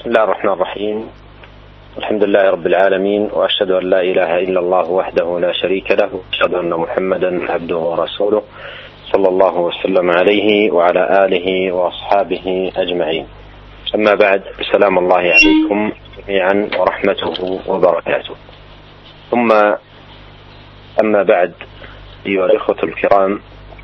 بسم الله الرحمن الرحيم. الحمد لله رب العالمين، وأشهد أن لا إله إلا الله وحده لا شريك له، وأشهد أن محمدا عبده ورسوله صلى الله وسلم عليه وعلى آله وأصحابه أجمعين. أما بعد، السلام الله عليكم جميعا ورحمته وبركاته. ثم أما بعد، أيها الإخوة الكرام،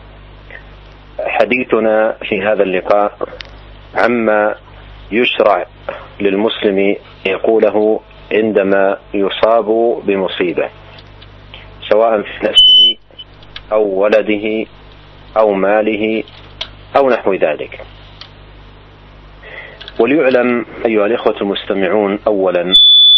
حديثنا في هذا اللقاء عما يشرع للمسلم يقوله عندما يصاب بمصيبة، سواء في نفسه أو ولده أو ماله أو نحو ذلك. وليعلم أيها الإخوة المستمعون أولا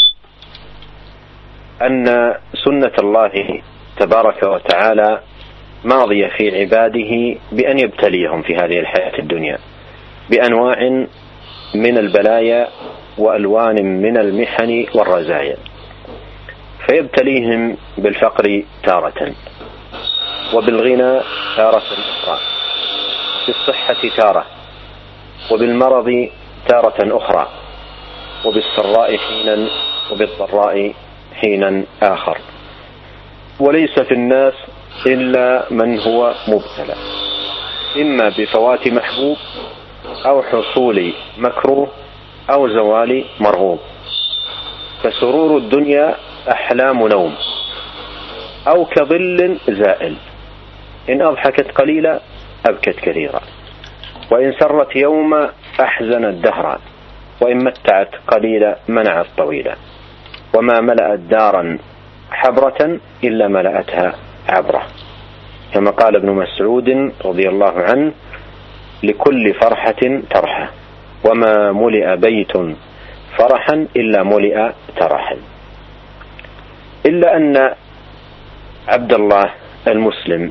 أن سنة الله تبارك وتعالى ماضية في عباده بأن يبتليهم في هذه الحياة الدنيا بأنواع من البلايا وألوان من المحن والرزايا، فيبتليهم بالفقر تارة، وبالغنى تارة أخرى، بالصحة تارة، وبالمرض تارة أخرى، وبالسراء حينا وبالضراء حينا آخر. وليس في الناس إلا من هو مبتلى، إما بفوات محبوب أو حصول مكروه أو زوال مرغوب. فسرور الدنيا أحلام نوم، أو كظل زائل، إن أضحكت قليلا أبكت كثيرا، وإن سرت يوما أحزنت دهرا، وإن متعت قليلا منعت طويلا. وما ملأت دارا حبرة إلا ملأتها عبرة، كما قال ابن مسعود رضي الله عنه: لكل فرحة ترحة، وما ملئ بيت فرحا إلا ملئ ترحا. إلا أن عبد الله المسلم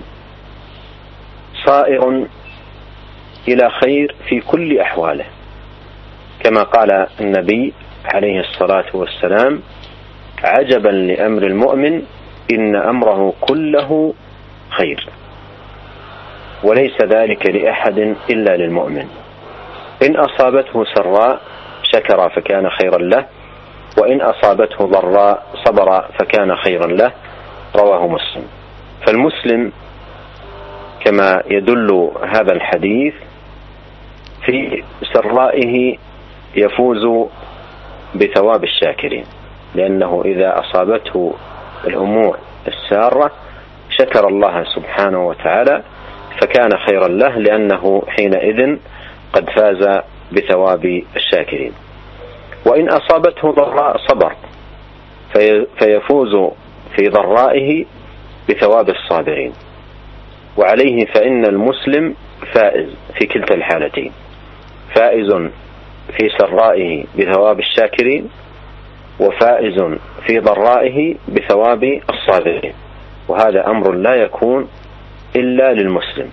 صائر إلى خير في كل أحواله، كما قال النبي عليه الصلاة والسلام: عجبا لأمر المؤمن إن أمره كله خير، وليس ذلك لأحد إلا للمؤمن. إن أصابته سراء شكر فكان خيرا له، وإن أصابته ضراء صبر فكان خيرا له. رواه مسلم. فالمسلم كما يدل هذا الحديث في سرائه يفوز بثواب الشاكرين، لأنه إذا أصابته الأمور السارة شكر الله سبحانه وتعالى فكان خيرا له، لأنه حينئذ قد فاز بثواب الشاكرين. وإن أصابته ضراء صبر فيفوز في ضرائه بثواب الصابرين. وعليه فإن المسلم فائز في كلتا الحالتين، فائز في سرائه بثواب الشاكرين، وفائز في ضرائه بثواب الصابرين. وهذا أمر لا يكون إلا للمسلم.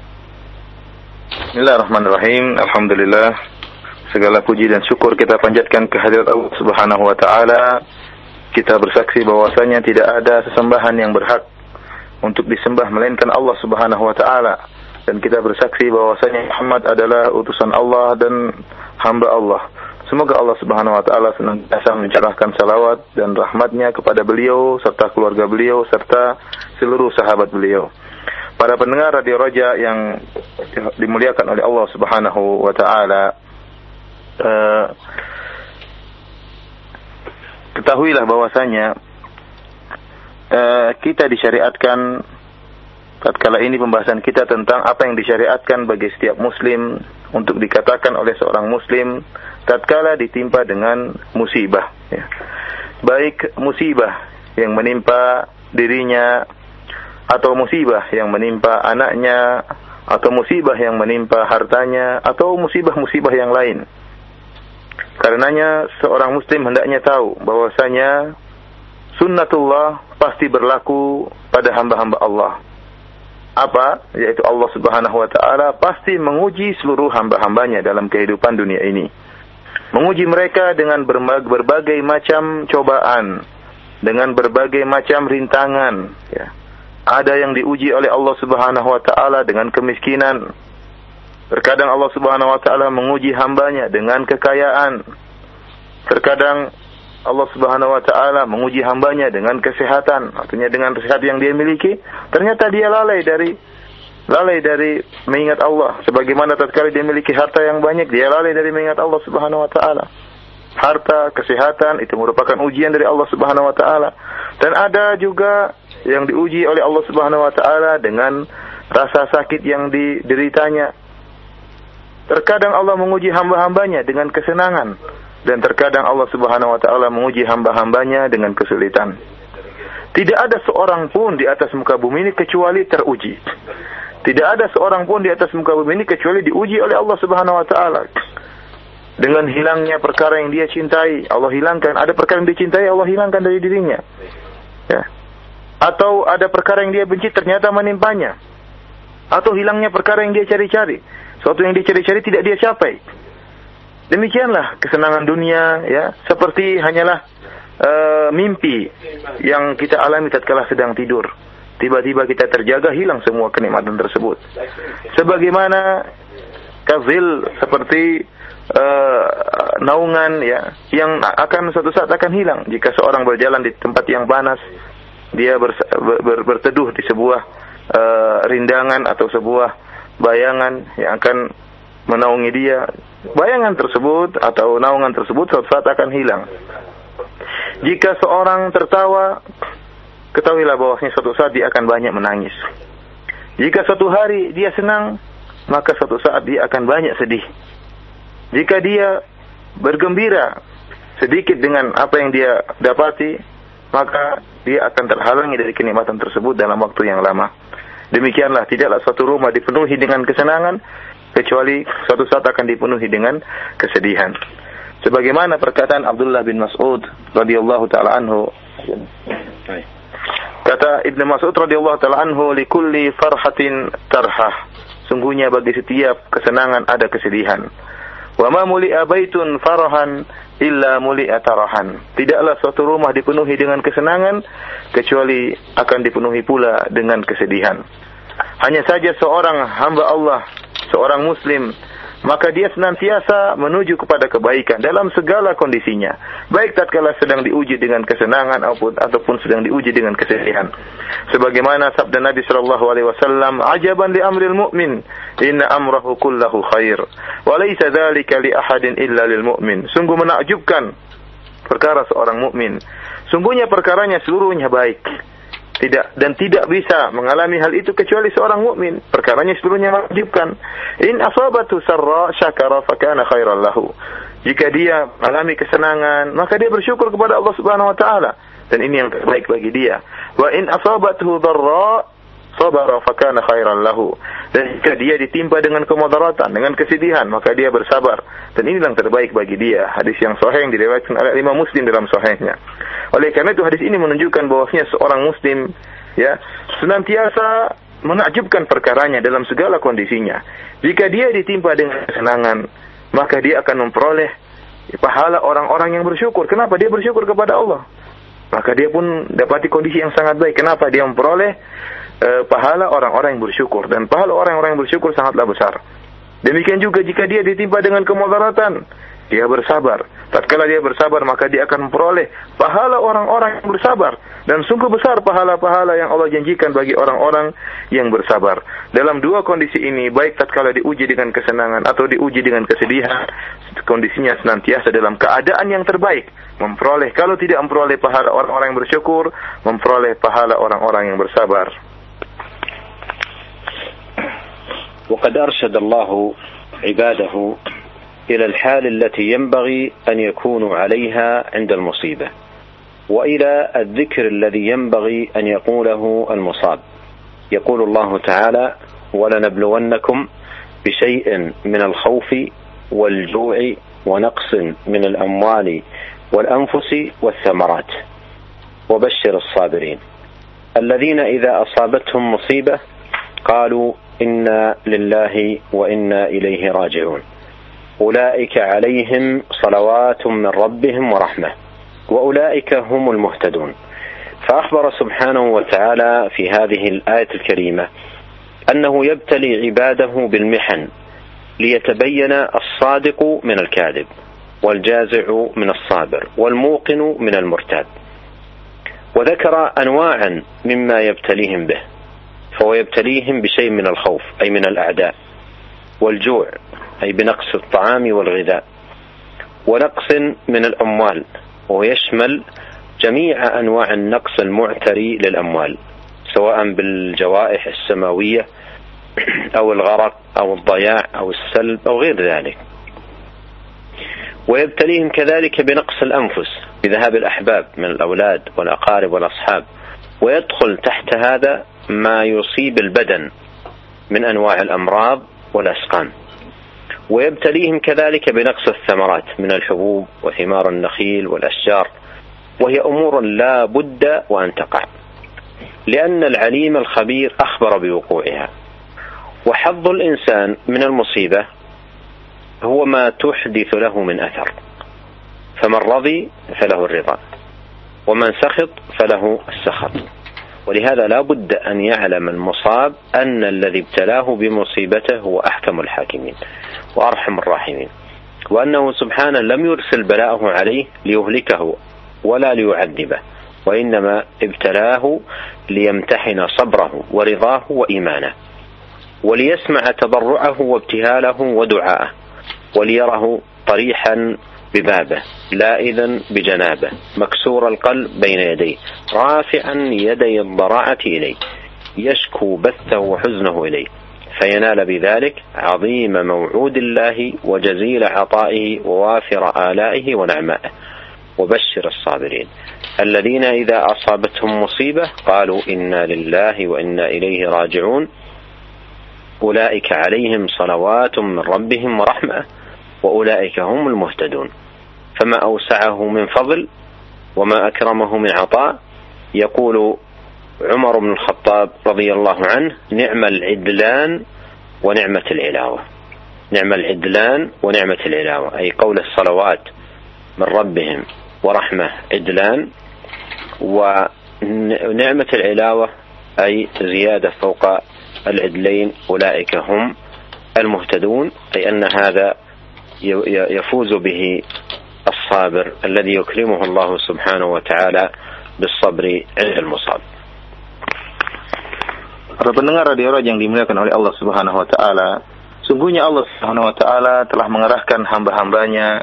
Bismillahirrahmanirrahim. Alhamdulillah, segala puji dan syukur kita panjatkan kehadirat Allah Subhanahu wa taala. Kita bersaksi bahwasanya tidak ada sesembahan yang berhak untuk disembah melainkan Allah Subhanahu wa taala, dan kita bersaksi bahwasanya Muhammad adalah utusan Allah dan hamba Allah. Semoga Allah Subhanahu wa taala senantiasa mencurahkan salawat dan rahmatnya kepada beliau serta keluarga beliau serta seluruh sahabat beliau. Para pendengar Radio Raja yang dimuliakan oleh Allah Subhanahu wa taala, ketahuilah bahwasanya kita disyariatkan, tatkala ini pembahasan kita tentang apa yang disyariatkan bagi setiap muslim untuk dikatakan oleh seorang muslim tatkala ditimpa dengan musibah, ya. Baik musibah yang menimpa dirinya, atau musibah yang menimpa anaknya, atau musibah yang menimpa hartanya, atau musibah-musibah yang lain. Karenanya seorang muslim hendaknya tahu bahwasanya sunnatullah pasti berlaku pada hamba-hamba Allah. Apa? Yaitu Allah Subhanahu wa taala pasti menguji seluruh hamba-hambanya dalam kehidupan dunia ini. Menguji mereka dengan berbagai macam cobaan, dengan berbagai macam rintangan, ya. Ada yang diuji oleh Allah Subhanahu wa taala dengan kemiskinan. Terkadang Allah Subhanahu wa taala menguji hambanya dengan kekayaan. terkadang Allah Subhanahu wa taala menguji hambanya dengan kesehatan, artinya dengan sehat yang dia miliki, ternyata dia lalai dari mengingat Allah. Sebagaimana tatkala dia memiliki harta yang banyak, dia lalai dari mengingat Allah Subhanahu wa taala. Harta, kesehatan itu merupakan ujian dari Allah Subhanahu wa taala. Dan ada juga yang diuji oleh Allah Subhanahu wa taala dengan rasa sakit yang dideritanya. Terkadang Allah menguji hamba-hambanya dengan kesenangan, dan terkadang Allah Subhanahu wa taala menguji hamba-hambanya dengan kesulitan. Tidak ada seorang pun di atas muka bumi ini kecuali teruji. Tidak ada seorang pun di atas muka bumi ini kecuali diuji oleh Allah Subhanahu wa taala. Dengan hilangnya perkara yang dia cintai, Allah hilangkan. Ada perkara yang dicintai, Allah hilangkan dari dirinya. Ya. Atau ada perkara yang dia benci, ternyata menimpanya. Atau hilangnya perkara yang dia cari-cari. Suatu yang dia cari-cari tidak dia capai. Demikianlah kesenangan dunia, ya, seperti hanyalah mimpi yang kita alami tatkala sedang tidur. Tiba-tiba kita terjaga, hilang semua kenikmatan tersebut. Sebagaimana kazil, seperti naungan, ya, yang akan suatu saat akan hilang jika seorang berjalan di tempat yang panas, dia berteduh di sebuah rindangan atau sebuah bayangan yang akan menaungi dia. Bayangan tersebut atau naungan tersebut suatu saat akan hilang. Jika seorang tertawa, ketahuilah bahwasanya suatu saat dia akan banyak menangis. Jika suatu hari dia senang, maka suatu saat dia akan banyak sedih. Jika dia bergembira sedikit dengan apa yang dia dapati, maka dia akan terhalangi dari kenikmatan tersebut dalam waktu yang lama. Demikianlah, tidaklah suatu rumah dipenuhi dengan kesenangan, kecuali suatu saat akan dipenuhi dengan kesedihan. Sebagaimana perkataan Abdullah bin Mas'ud radhiyallahu taala anhu. Kata Ibnu Mas'ud radhiyallahu taala anhu, "Likulli farhatin tarhah." Sungguhnya bagi setiap kesenangan ada kesedihan. Wa ma muli'a baitun farahan illa muli'a tarahan. Tidaklah suatu rumah dipenuhi dengan kesenangan kecuali akan dipenuhi pula dengan kesedihan. Hanya saja seorang hamba Allah, seorang muslim, maka dia senantiasa menuju kepada kebaikan dalam segala kondisinya, baik tatkala sedang diuji dengan kesenangan ataupun sedang diuji dengan kesedihan. Sebagaimana sabda Nabi sallallahu alaihi wasallam, "Ajaban li amril mu'min, inna amrahu kullahu khair, wa laysa dzalika li ahadin illa lil mu'min." Sungguh menakjubkan perkara seorang mukmin. Sungguhnya perkaranya seluruhnya baik. Tidak bisa mengalami hal itu kecuali seorang mukmin. Perkaranya seluruhnya menakjubkan. In asabatu sarra syakara fakana khairan lahu. Jika dia mengalami kesenangan, maka dia bersyukur kepada Allah Subhanahu wa taala, dan ini yang terbaik bagi dia. Wa in asabathu dharra sabara fakana khairan lahu. Dan jika dia ditimpa dengan kemudaratan, dengan kesedihan, maka dia bersabar, dan ini yang terbaik bagi dia. Hadis yang sahih yang diriwayatkan oleh Imam Muslim dalam sahihnya. Oleh karena itu hadis ini menunjukkan bahwasanya seorang muslim, ya, senantiasa menakjubkan perkaranya dalam segala kondisinya. Jika dia ditimpa dengan kesenangan, maka dia akan memperoleh pahala orang-orang yang bersyukur. Kenapa? Dia bersyukur kepada Allah. Maka dia pun dapati kondisi yang sangat baik. Kenapa? Dia memperoleh pahala orang-orang yang bersyukur, dan pahala orang-orang yang bersyukur sangatlah besar. Demikian juga jika dia ditimpa dengan kemudaratan, dia bersabar. Tatkala dia bersabar, maka dia akan memperoleh pahala orang-orang yang bersabar, dan sungguh besar pahala-pahala yang Allah janjikan bagi orang-orang yang bersabar. Dalam dua kondisi ini, baik tatkala diuji dengan kesenangan atau diuji dengan kesedihan, kondisinya senantiasa dalam keadaan yang terbaik, memperoleh, kalau tidak memperoleh pahala orang-orang yang bersyukur, memperoleh pahala orang-orang yang bersabar. وقد أرشد الله عباده إلى الحال التي ينبغي أن يكونوا عليها عند المصيبة، وإلى الذكر الذي ينبغي أن يقوله المصاب. يقول الله تعالى: ولنبلونكم بشيء من الخوف والجوع ونقص من الأموال والأنفس والثمرات وبشر الصابرين الذين إذا أصابتهم مصيبة قالوا إنا لله وإنا إليه راجعون أولئك عليهم صلوات من ربهم ورحمة وأولئك هم المهتدون. فأخبر سبحانه وتعالى في هذه الآية الكريمة أنه يبتلي عباده بالمحن ليتبين الصادق من الكاذب، والجازع من الصابر والموقن من المرتاب. وذكر أنواعا مما يبتليهم به، فهو يبتليهم بشيء من الخوف أي من الأعداء، والجوع أي بنقص الطعام والغذاء، ونقص من الأموال، ويشمل جميع أنواع النقص المعتري للأموال، سواء بالجوائح السماوية أو الغرق أو الضياع أو السلب أو غير ذلك. ويبتليهم كذلك بنقص الأنفس بذهاب الأحباب من الأولاد والأقارب والأصحاب، ويدخل تحت هذا ما يصيب البدن من أنواع الأمراض والأسقام. ويبتليهم كذلك بنقص الثمرات من الحبوب وثمار النخيل والأشجار، وهي أمور لا بد وأن تقع، لأن العليم الخبير أخبر بوقوعها. وحظ الإنسان من المصيبة هو ما تحدث له من أثر، فمن رضي فله الرضا، ومن سخط فله السخط. ولهذا لا بد أن يعلم المصاب أن الذي ابتلاه بمصيبته هو أحكم الحاكمين وأرحم الراحمين، وأنه سبحانه لم يرسل بلاءه عليه ليهلكه ولا ليعذبه، وإنما ابتلاه ليمتحن صبره ورضاه وإيمانه، وليسمع تضرعه وابتهاله ودعاءه، وليره طريحا ببابه لائذا بجنابه مكسور القلب بين يديه رافعا يدي الضراعة إليه يشكو بثه وحزنه إليه، فينال بذلك عظيم موعود الله وجزيل عطائه ووافر آلائه ونعمائه. وبشر الصابرين الذين إذا أصابتهم مصيبة قالوا إنا لله وإنا إليه راجعون أولئك عليهم صلوات من ربهم ورحمة وأولئك هم المهتدون. فما أوسعه من فضل وما أكرمه من عطاء. يقول عمر بن الخطاب رضي الله عنه: نعم العدلان ونعمة العلاوة. نعم العدلان ونعمة العلاوة أي قول الصلوات من ربهم ورحمة عدلان، ونعمة العلاوة أي زيادة فوق العدلين أولئك هم المهتدون، أي أن هذا يفوز به الصابر الذي يكرمه الله سبحانه وتعالى بالصبر عند المصاب. Para pendengar radio yang dimuliakan oleh Allah Subhanahu wa taala, sungguhnya Allah Subhanahu wa taala telah mengerahkan hamba-hambanya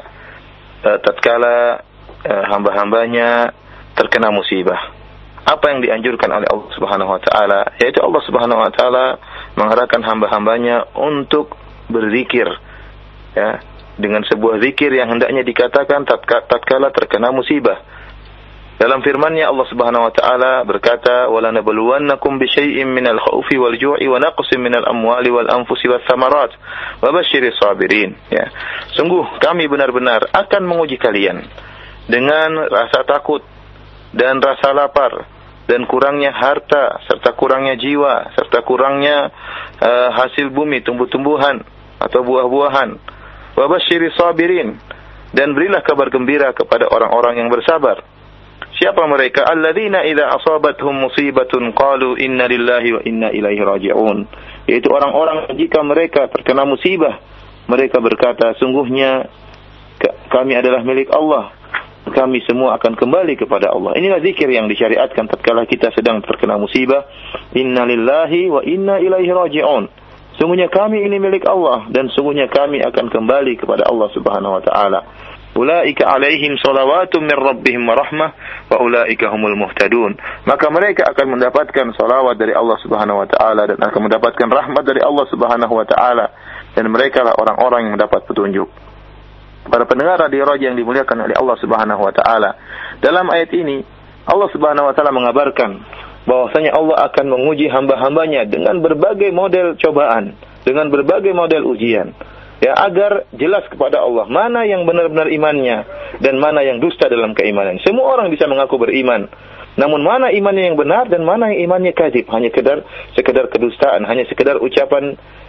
tatkala hamba-hambanya terkena musibah. Apa yang dianjurkan oleh Allah Subhanahu wa taala, yaitu Allah Subhanahu wa taala mengerahkan hamba-hambanya untuk berzikir, ya, dengan sebuah zikir yang hendaknya dikatakan tatkala terkena musibah. Dalam firman-Nya Allah Subhanahu wa taala berkata, "Wa lanabluwannakum bisyai'in minal khaufi wal ju'i wa naqsin minal amwali wal anfusi wath thamarat wa basyiris sabirin." Ya. Sungguh kami benar-benar akan menguji kalian dengan rasa takut dan rasa lapar dan kurangnya harta serta kurangnya jiwa serta kurangnya hasil bumi, tumbuh-tumbuhan atau buah-buahan. Wa basyiris sabirin, dan berilah kabar gembira kepada orang-orang yang bersabar. Siapa mereka? Alladzina idza asabatuhum musibatun qalu inna lillahi wa inna ilaihi raji'un. Yaitu orang-orang jika mereka terkena musibah, mereka berkata, sungguhnya kami adalah milik Allah, kami semua akan kembali kepada Allah. Inilah zikir yang disyariatkan tatkala kita sedang terkena musibah. Inna lillahi wa inna ilaihi raji'un. Sungguhnya kami ini milik Allah dan sungguhnya kami akan kembali kepada Allah Subhanahu wa taala. Ulaika alaihim shalawatun min rabbihim wa rahmah wa ulaika humul muhtadun. Maka mereka akan mendapatkan salawat dari Allah Subhanahu wa taala dan akan mendapatkan rahmat dari Allah Subhanahu wa taala, dan mereka lah orang-orang yang mendapat petunjuk. Para pendengar radio Raja yang dimuliakan oleh Allah Subhanahu wa taala, dalam ayat ini Allah Subhanahu wa taala mengabarkan bahwasanya Allah akan menguji hamba-hambanya dengan berbagai model cobaan, dengan berbagai model ujian. Ya, agar jelas kepada Allah mana yang benar-benar imannya dan mana yang dusta dalam keimanan. Semua orang bisa mengaku beriman, namun mana imannya yang benar dan mana yang imannya kadzib, hanya sekedar kedustaan, hanya sekedar ucapan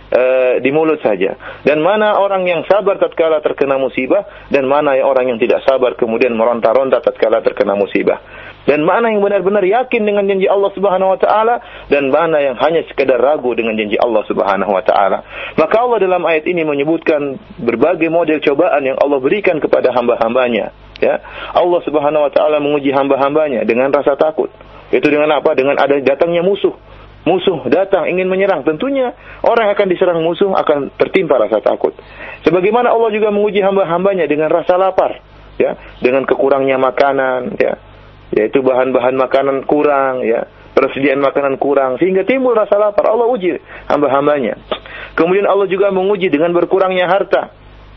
di mulut saja. Dan mana orang yang sabar tatkala terkena musibah, dan mana orang yang tidak sabar kemudian meronta-ronta tatkala terkena musibah. Dan mana yang benar-benar yakin dengan janji Allah Subhanahu wa taala, dan mana yang hanya sekedar ragu dengan janji Allah Subhanahu wa taala. Maka Allah dalam ayat ini menyebutkan berbagai model cobaan yang Allah berikan kepada hamba-hambanya, ya. Allah Subhanahu wa taala menguji hamba-hambanya dengan rasa takut. Itu dengan apa? Dengan ada datangnya musuh. Musuh datang ingin menyerang, tentunya orang yang akan diserang musuh akan tertimpa rasa takut. Sebagaimana Allah juga menguji hamba-hambanya dengan rasa lapar, ya, dengan kekurangnya makanan, ya. Yaitu bahan-bahan makanan kurang, ya, persediaan makanan kurang, sehingga timbul rasa lapar. Allah uji hamba-hambanya. Kemudian Allah juga menguji dengan berkurangnya harta.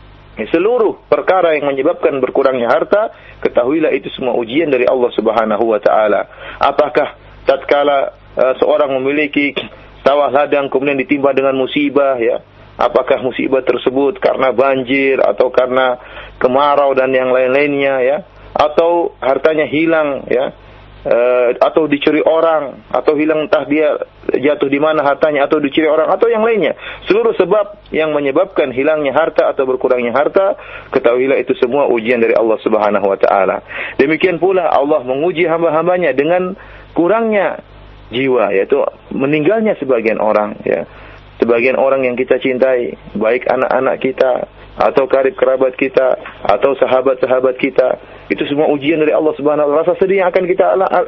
Seluruh perkara yang menyebabkan berkurangnya harta, ketahuilah itu semua ujian dari Allah Subhanahu wa taala. Apakah tatkala seorang memiliki sawah ladang kemudian ditimpa dengan musibah, ya, apakah musibah tersebut karena banjir atau karena kemarau dan yang lain-lainnya, ya, atau hartanya hilang, ya, atau dicuri orang, atau hilang entah dia jatuh di mana hartanya, atau dicuri orang, atau yang lainnya. Seluruh sebab yang menyebabkan hilangnya harta atau berkurangnya harta, ketahuilah itu semua ujian dari Allah Subhanahu wa taala. Demikian pula Allah menguji hamba-hambanya dengan kurangnya jiwa, yaitu meninggalnya sebagian orang, ya. Sebagian orang yang kita cintai, baik anak-anak kita, atau karib kerabat kita, atau sahabat-sahabat kita, itu semua ujian dari Allah Subhanahu wa taala. Rasa sedih yang akan kita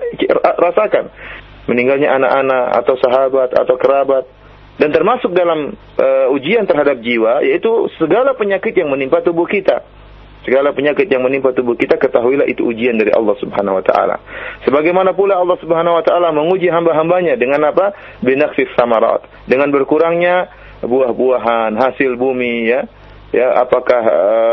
rasakan, meninggalnya anak-anak atau sahabat atau kerabat. Dan termasuk dalam ujian terhadap jiwa, yaitu segala penyakit yang menimpa tubuh kita. Segala penyakit yang menimpa tubuh kita, ketahuilah itu ujian dari Allah Subhanahu wa taala. Sebagaimana pula Allah Subhanahu wa taala menguji hamba-hambanya dengan apa? Binaqsis samarat, dengan berkurangnya buah-buahan, hasil bumi, ya. Ya, apakah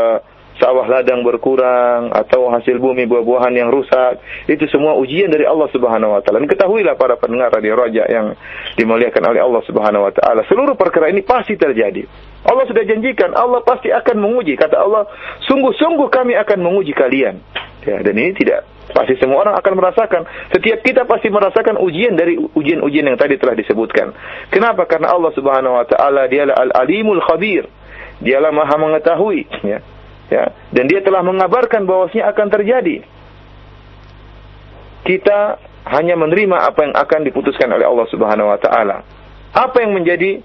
sawah ladang berkurang atau hasil bumi buah-buahan yang rusak, itu semua ujian dari Allah Subhanahu wa taala. Dan ketahuilah para pendengar Radio Raja yang dimuliakan oleh Allah Subhanahu wa taala, seluruh perkara ini pasti terjadi. Allah sudah janjikan, Allah pasti akan menguji. Kata Allah, sungguh-sungguh kami akan menguji kalian. Ya, dan ini tidak pasti semua orang akan merasakan. Setiap kita pasti merasakan ujian dari ujian-ujian yang tadi telah disebutkan. Kenapa? Karena Allah Subhanahu wa taala dialah Al-Alimul Khabir. Dialah Maha mengetahui, ya. Ya, dan dia telah mengabarkan bahwasanya akan terjadi. Kita hanya menerima apa yang akan diputuskan oleh Allah Subhanahu wa taala. Apa yang menjadi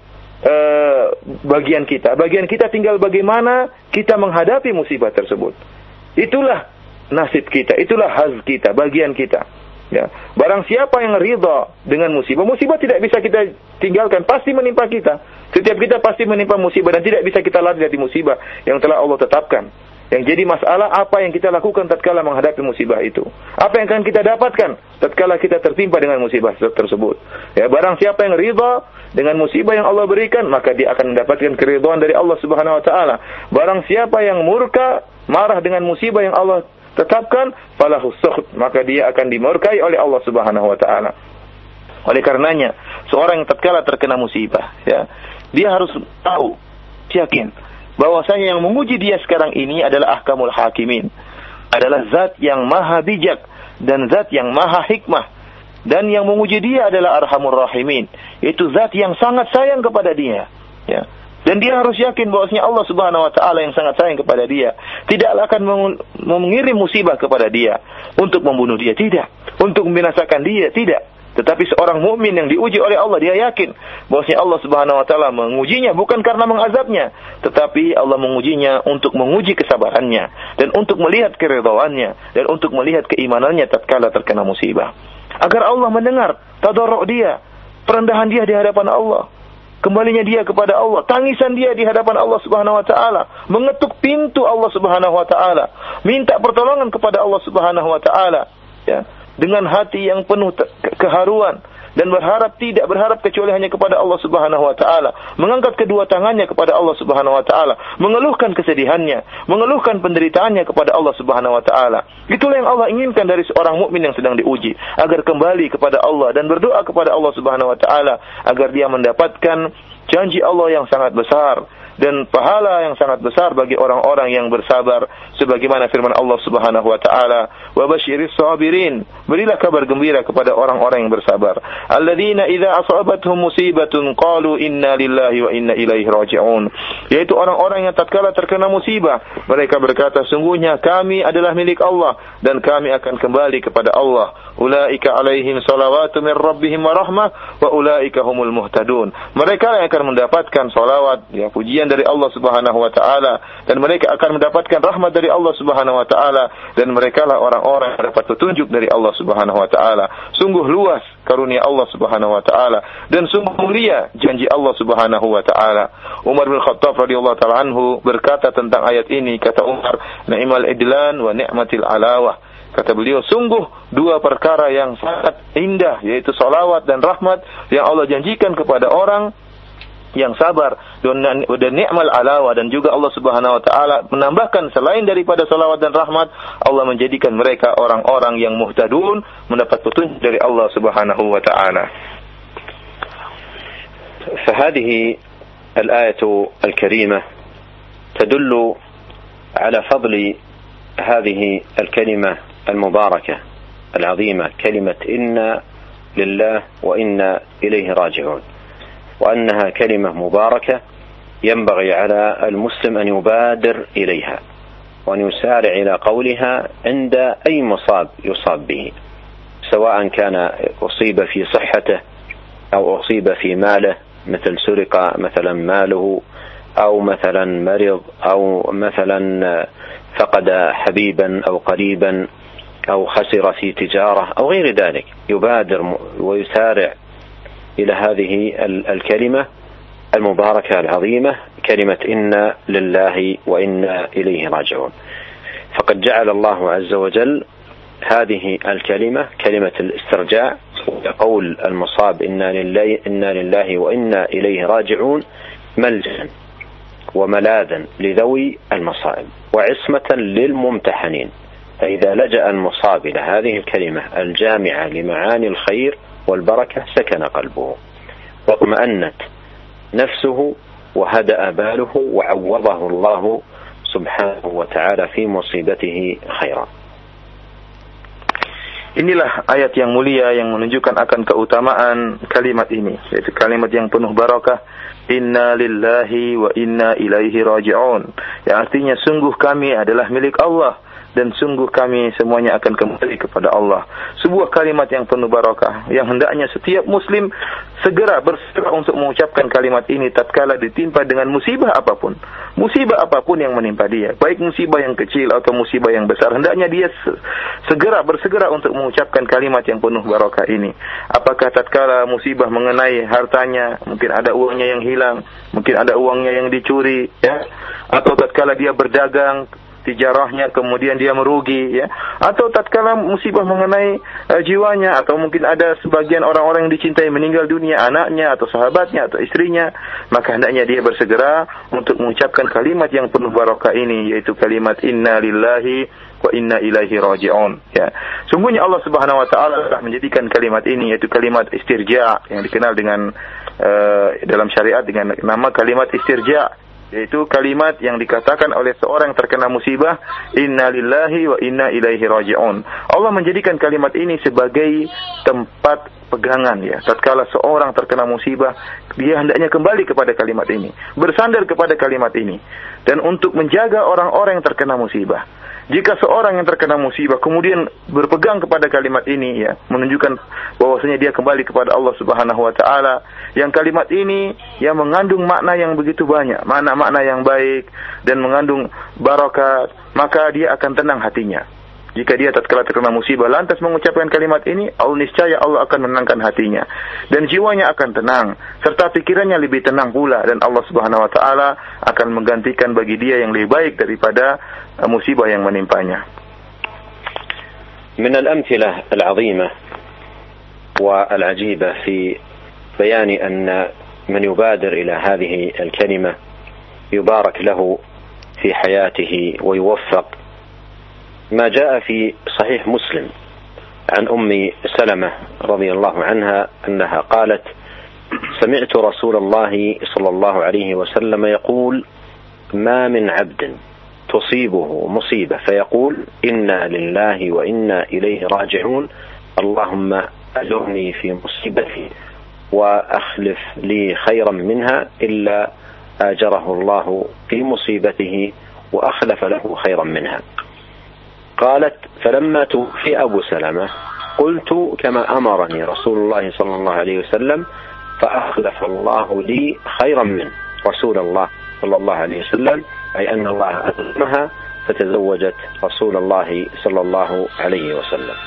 bagian kita? Bagian kita tinggal bagaimana kita menghadapi musibah tersebut. Itulah nasib kita, itulah haz kita, bagian kita. Ya, barang siapa yang ridha dengan musibah, musibah tidak bisa kita tinggalkan, pasti menimpa kita. Setiap kita pasti menimpa musibah dan tidak bisa kita lari dari musibah yang telah Allah tetapkan. Yang jadi masalah apa yang kita lakukan tatkala menghadapi musibah itu. Apa yang akan kita dapatkan tatkala kita tertimpa dengan musibah tersebut. Ya, barang siapa yang ridha dengan musibah yang Allah berikan, maka dia akan mendapatkan keridhaan dari Allah Subhanahu wa taala. Barang siapa yang murka, marah dengan musibah yang Allah tetapkan, falahu sukht, maka dia akan dimurkai oleh Allah Subhanahu wa taala. Oleh karenanya, seorang yang tatkala terkena musibah, ya, dia harus tahu, yakin bahwasanya yang menguji dia sekarang ini adalah Ahkamul Hakimin, adalah zat yang maha bijak dan zat yang maha hikmah, dan yang menguji dia adalah Arhamur Rahimin, itu zat yang sangat sayang kepada dia, ya. Dan dia harus yakin bahwasanya Allah Subhanahu wa taala yang sangat sayang kepada dia tidaklah akan mengirim musibah kepada dia untuk membunuh dia, tidak, untuk membinasakan dia, tidak. Tetapi seorang mukmin yang diuji oleh Allah, dia yakin bahwasanya Allah Subhanahu wa taala mengujinya bukan karena mengazabnya, tetapi Allah mengujinya untuk menguji kesabarannya dan untuk melihat keridhaannya dan untuk melihat keimanannya tatkala terkena musibah. Agar Allah mendengar tadarruk dia, perendahan dia di hadapan Allah, kembalinya dia kepada Allah, tangisan dia di hadapan Allah Subhanahu wa taala, mengetuk pintu Allah Subhanahu wa taala, minta pertolongan kepada Allah Subhanahu wa taala, ya, dengan hati yang penuh keharuan dan tidak berharap kecuali hanya kepada Allah Subhanahu wa taala, mengangkat kedua tangannya kepada Allah Subhanahu wa taala, mengeluhkan kesedihannya, mengeluhkan penderitaannya kepada Allah Subhanahu wa taala. Itulah yang Allah inginkan dari seorang mukmin yang sedang diuji, agar kembali kepada Allah dan berdoa kepada Allah Subhanahu wa taala agar dia mendapatkan janji Allah yang sangat besar, dan pahala yang sangat besar bagi orang-orang yang bersabar, sebagaimana firman Allah Subhanahu wa taala, wa basyiris sabirin, berilah kabar gembira kepada orang-orang yang bersabar, alladzina idza asabatuhum musibatun qalu inna lillahi wa inna ilaihi raji'un, yaitu orang-orang yang tatkala terkena musibah mereka berkata, sungguhnya kami adalah milik Allah dan kami akan kembali kepada Allah. Ulaika alaihim salawatu min rabbihim wa rahmah wa ulaika humul muhtadun, mereka yang akan mendapatkan salawat, ya, pujian dari Allah Subhanahu wa taala, dan mereka akan mendapatkan rahmat dari Allah Subhanahu wa taala, dan merekalah orang-orang yang dapat petunjuk dari Allah Subhanahu wa taala. Sungguh luas karunia Allah Subhanahu wa taala dan sungguh mulia janji Allah Subhanahu wa taala. Umar bin Khattab radhiyallahu taala anhu berkata tentang ayat ini, kata Umar, ni'mal idlan wa ni'matil alawah. Kata beliau, sungguh dua perkara yang sangat indah, yaitu salawat dan rahmat yang Allah janjikan kepada orang yang sabar, dan ni'mal alawa, dan juga Allah Subhanahu wa taala menambahkan selain daripada salawat dan rahmat, Allah menjadikan mereka orang-orang yang muhtadun, mendapat petunjuk dari Allah Subhanahu wa taala. فهذه الآية الكريمة تدل على فضل هذه الكلمة المباركة العظيمة، كلمة إنا لله وإنا إليه راجعون، وأنها كلمة مباركة ينبغي على المسلم أن يبادر إليها وأن يسارع إلى قولها عند أي مصاب يصاب به، سواء كان أصيب في صحته أو أصيب في ماله، مثل سرق مثلا ماله، أو مثلا مرض، أو مثلا فقد حبيبا أو قريبا، أو خسر في تجارة أو غير ذلك، يبادر ويسارع إلى هذه الكلمة المباركة العظيمة، كلمة إنا لله وإنا إليه راجعون. فقد جعل الله عز وجل هذه الكلمة كلمة الاسترجاع، قول المصاب إنا لله وإنا إليه راجعون، ملجأ وملاذا لذوي المصائب وعصمة للممتحنين. فإذا لجأ المصاب إلى هذه الكلمة الجامعة لمعاني الخير والبركة سكن قلبه واطمأنت نفسه وهدأ باله وعوضه الله سبحانه وتعالى في مصيبته خيرا. Inilah ayat yang mulia yang menunjukkan akan keutamaan kalimat ini, yaitu kalimat yang penuh barakah, inna lillahi wa inna ilaihi raji'un, yang artinya sungguh kami adalah milik Allah dan sungguh kami semuanya akan kembali kepada Allah. Sebuah kalimat yang penuh barakah yang hendaknya setiap muslim segera bersegera untuk mengucapkan kalimat ini tatkala ditimpa dengan musibah apapun. Musibah apapun yang menimpa dia, baik musibah yang kecil atau musibah yang besar, hendaknya dia bersegera untuk mengucapkan kalimat yang penuh barakah ini. Apakah tatkala musibah mengenai hartanya, mungkin ada uangnya yang hilang, mungkin ada uangnya yang dicuri, ya, atau tatkala dia berdagang tijarahnya kemudian dia merugi, ya, atau tatkala musibah mengenai jiwanya, atau mungkin ada sebagian orang-orang yang dicintai meninggal dunia, anaknya atau sahabatnya atau istrinya, maka hendaknya dia bersegera untuk mengucapkan kalimat yang penuh barakah ini, yaitu kalimat inna lillahi wa inna ilaihi raji'un, ya. Sungguhnya Allah Subhanahu wa taala telah menjadikan kalimat ini, yaitu kalimat istirja, yang dikenal dengan dalam syariat dengan nama kalimat istirja, yaitu kalimat yang dikatakan oleh seorang yang terkena musibah, inna lillahi wa inna ilaihi raji'un. Allah menjadikan kalimat ini sebagai tempat pegangan, ya. Tatkala seorang terkena musibah, dia hendaknya kembali kepada kalimat ini, bersandar kepada kalimat ini, dan untuk menjaga orang-orang yang terkena musibah. Jika seorang yang terkena musibah kemudian berpegang kepada kalimat ini, ya, menunjukkan bahwasanya dia kembali kepada Allah Subhanahu wa taala. Yang kalimat ini yang mengandung makna yang begitu banyak, makna-makna yang baik dan mengandung barakat, maka dia akan tenang hatinya. Jika dia tatkala terkena musibah lantas mengucapkan kalimat ini, niscaya Allah akan menenangkan hatinya dan jiwanya akan tenang serta pikirannya lebih tenang pula, dan Allah Subhanahu wa taala akan menggantikan bagi dia yang lebih baik daripada musibah yang menimpanya. من الأمثلة العظيمة والعجيبة في بيان أن من يبادر إلى هذه الكلمة يبارك له في حياته ويوفق، ما جاء في صحيح مسلم عن أم سلمة رضي الله عنها أنها قالت: سمعت رسول الله صلى الله عليه وسلم يقول: ما من عبد تصيبه مصيبة فيقول: إنا لله وإنا إليه راجعون، اللهم أجرني في مصيبتي وأخلف لي خيرا منها، إلا آجره الله في مصيبته وأخلف له خيرا منها. قالت: فلما توفي أبو سلمة قلت كما أمرني رسول الله صلى الله عليه وسلم، فأخلف الله لي خيرا منه. رسول الله صلى الله عليه وسلم، أي أن الله أكرمها فتزوجت رسول الله صلى الله عليه وسلم.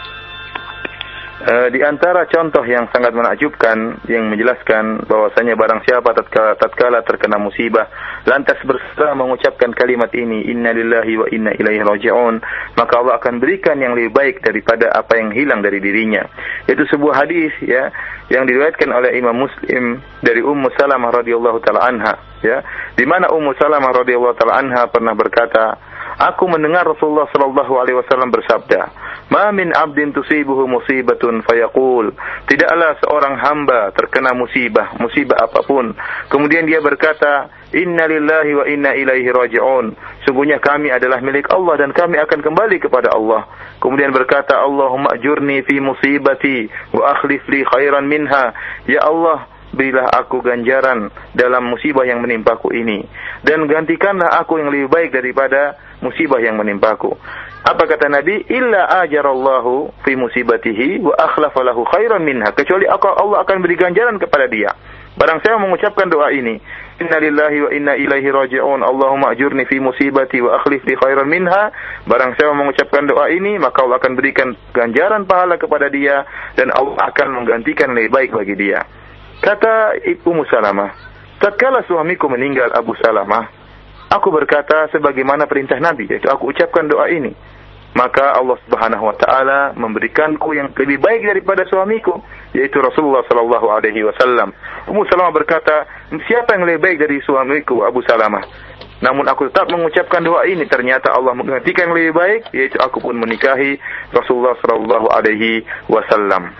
Di antara contoh yang sangat menakjubkan yang menjelaskan bahwasanya barang siapa tatkala terkena musibah lantas berserah mengucapkan kalimat ini, inna lillahi wa inna ilaihi raji'un, maka Allah akan berikan yang lebih baik daripada apa yang hilang dari dirinya. Itu sebuah hadis ya yang diriwayatkan oleh Imam Muslim dari Ummu Salamah radhiyallahu taala anha, ya, di mana Ummu Salamah radhiyallahu taala anha pernah berkata, aku mendengar Rasulullah sallallahu alaihi wasallam bersabda, "Ma min 'abdin tusibuhu musibatun fayaqul." Tidaklah seorang hamba terkena musibah apapun, kemudian dia berkata, "Inna lillahi wa inna ilaihi raji'un." Sungguhnya kami adalah milik Allah dan kami akan kembali kepada Allah. Kemudian berkata, "Allahumma ajurni fi musibati wa akhlif li khairan minha." Ya Allah, berilah aku ganjaran dalam musibah yang menimpaku ini, dan gantikanlah aku yang lebih baik daripada musibah yang menimpaku. Apa kata Nabi? Illa ajarallahu fi musibatihi wa akhlafa lahu khairan minha. Kecuali Allah akan beri ganjaran kepada dia. Barang saya mengucapkan doa ini, inna lillahi wa inna ilaihi raji'un, Allahumma ajurni fi musibati wa akhlif li khairan minha. Barang saya mengucapkan doa ini, maka Allah akan berikan ganjaran pahala kepada dia dan Allah akan menggantikan lebih baik bagi dia. Kata Ummu Salamah, tatkala suamiku meninggal Abu Salamah, aku berkata sebagaimana perintah Nabi, yaitu aku ucapkan doa ini. Maka Allah Subhanahu wa taala memberikanku yang lebih baik daripada suamiku, yaitu Rasulullah sallallahu alaihi wasallam. Ummu Salamah berkata, siapa yang lebih baik dari suamiku Abu Salamah? Namun aku tetap mengucapkan doa ini, ternyata Allah menggantikan yang lebih baik, yaitu aku pun menikahi Rasulullah sallallahu alaihi wasallam.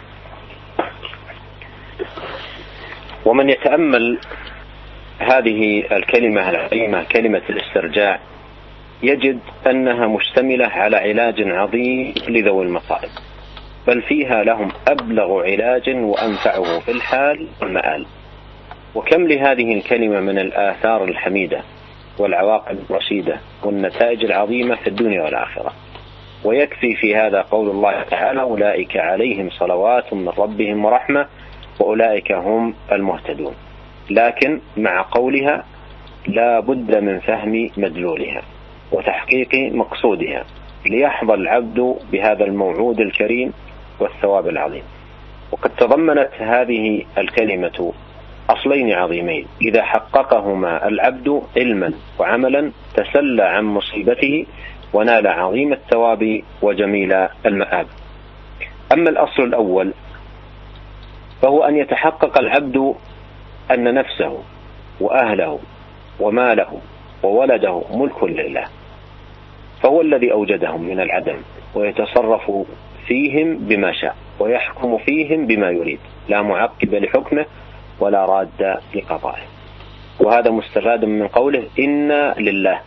ومن يتأمل هذه الكلمة العظيمة كلمة الاسترجاع يجد أنها مشتملة على علاج عظيم لذوي المصائب، بل فيها لهم أبلغ علاج وأنفعه في الحال والمآل. وكم لهذه الكلمة من الآثار الحميدة والعواقب الرشيدة والنتائج العظيمة في الدنيا والآخرة. ويكفي في هذا قول الله تعالى: أولئك عليهم صلوات من ربهم ورحمة وأولئك هم المهتدون. لكن مع قولها لا بد من فهم مدلولها وتحقيق مقصودها ليحظى العبد بهذا الموعود الكريم والثواب العظيم. وقد تضمنت هذه الكلمة أصلين عظيمين إذا حققهما العبد علما وعملا تسلى عن مصيبته ونال عظيم الثواب وجميل المآب. أما الأصل الأول فهو أن يتحقق العبد أن نفسه وأهله وماله وولده ملك لله، فهو الذي أوجدهم من العدم ويتصرف فيهم بما شاء ويحكم فيهم بما يريد، لا معقب لحكمه ولا راد لقضائه. وهذا مستفاد من قوله إنا لله،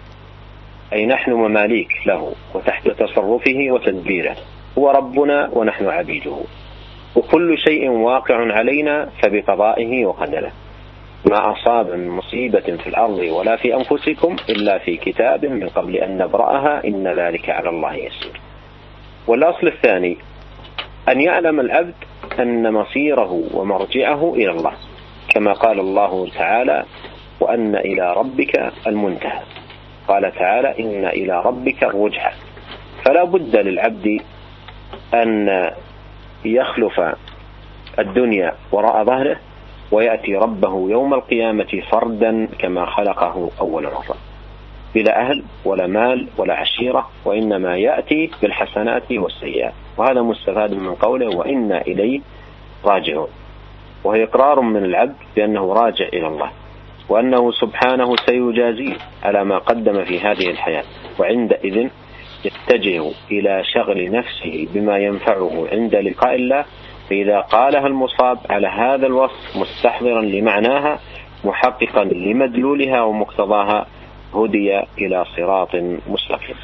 أي نحن مماليك له وتحت تصرفه وتدبيره، هو ربنا ونحن عبيده، وكل شيء واقع علينا فبقضائه وقدره. ما أصاب من مصيبة في الأرض ولا في أنفسكم إلا في كتاب من قبل أن نبرأها إن ذلك على الله يسير. والأصل الثاني أن يعلم العبد أن مصيره ومرجعه إلى الله، كما قال الله تعالى: وأن إلى ربك المنتهى. قال تعالى: إن إلى ربك الرجعى. فلا بد للعبد أن يخلف الدنيا وراء ظهره ويأتي ربه يوم القيامة فردا كما خلقه أول مرة، بلا أهل ولا مال ولا عشيرة، وإنما يأتي بالحسنات والسيئات. وهذا مستفاد من قوله وإنا إليه راجعون، وهي إقرار من العبد بأنه راجع إلى الله، وأنه سبحانه سيجازيه على ما قدم في هذه الحياة، وعندئذ يتجه إلى شغل نفسه بما ينفعه عند لقاء الله فإذا قالها المصاب على هذا الوصف مستحضرا لمعناها محققا لمدلولها ومقتضاها هدي إلى صراط مستقيم.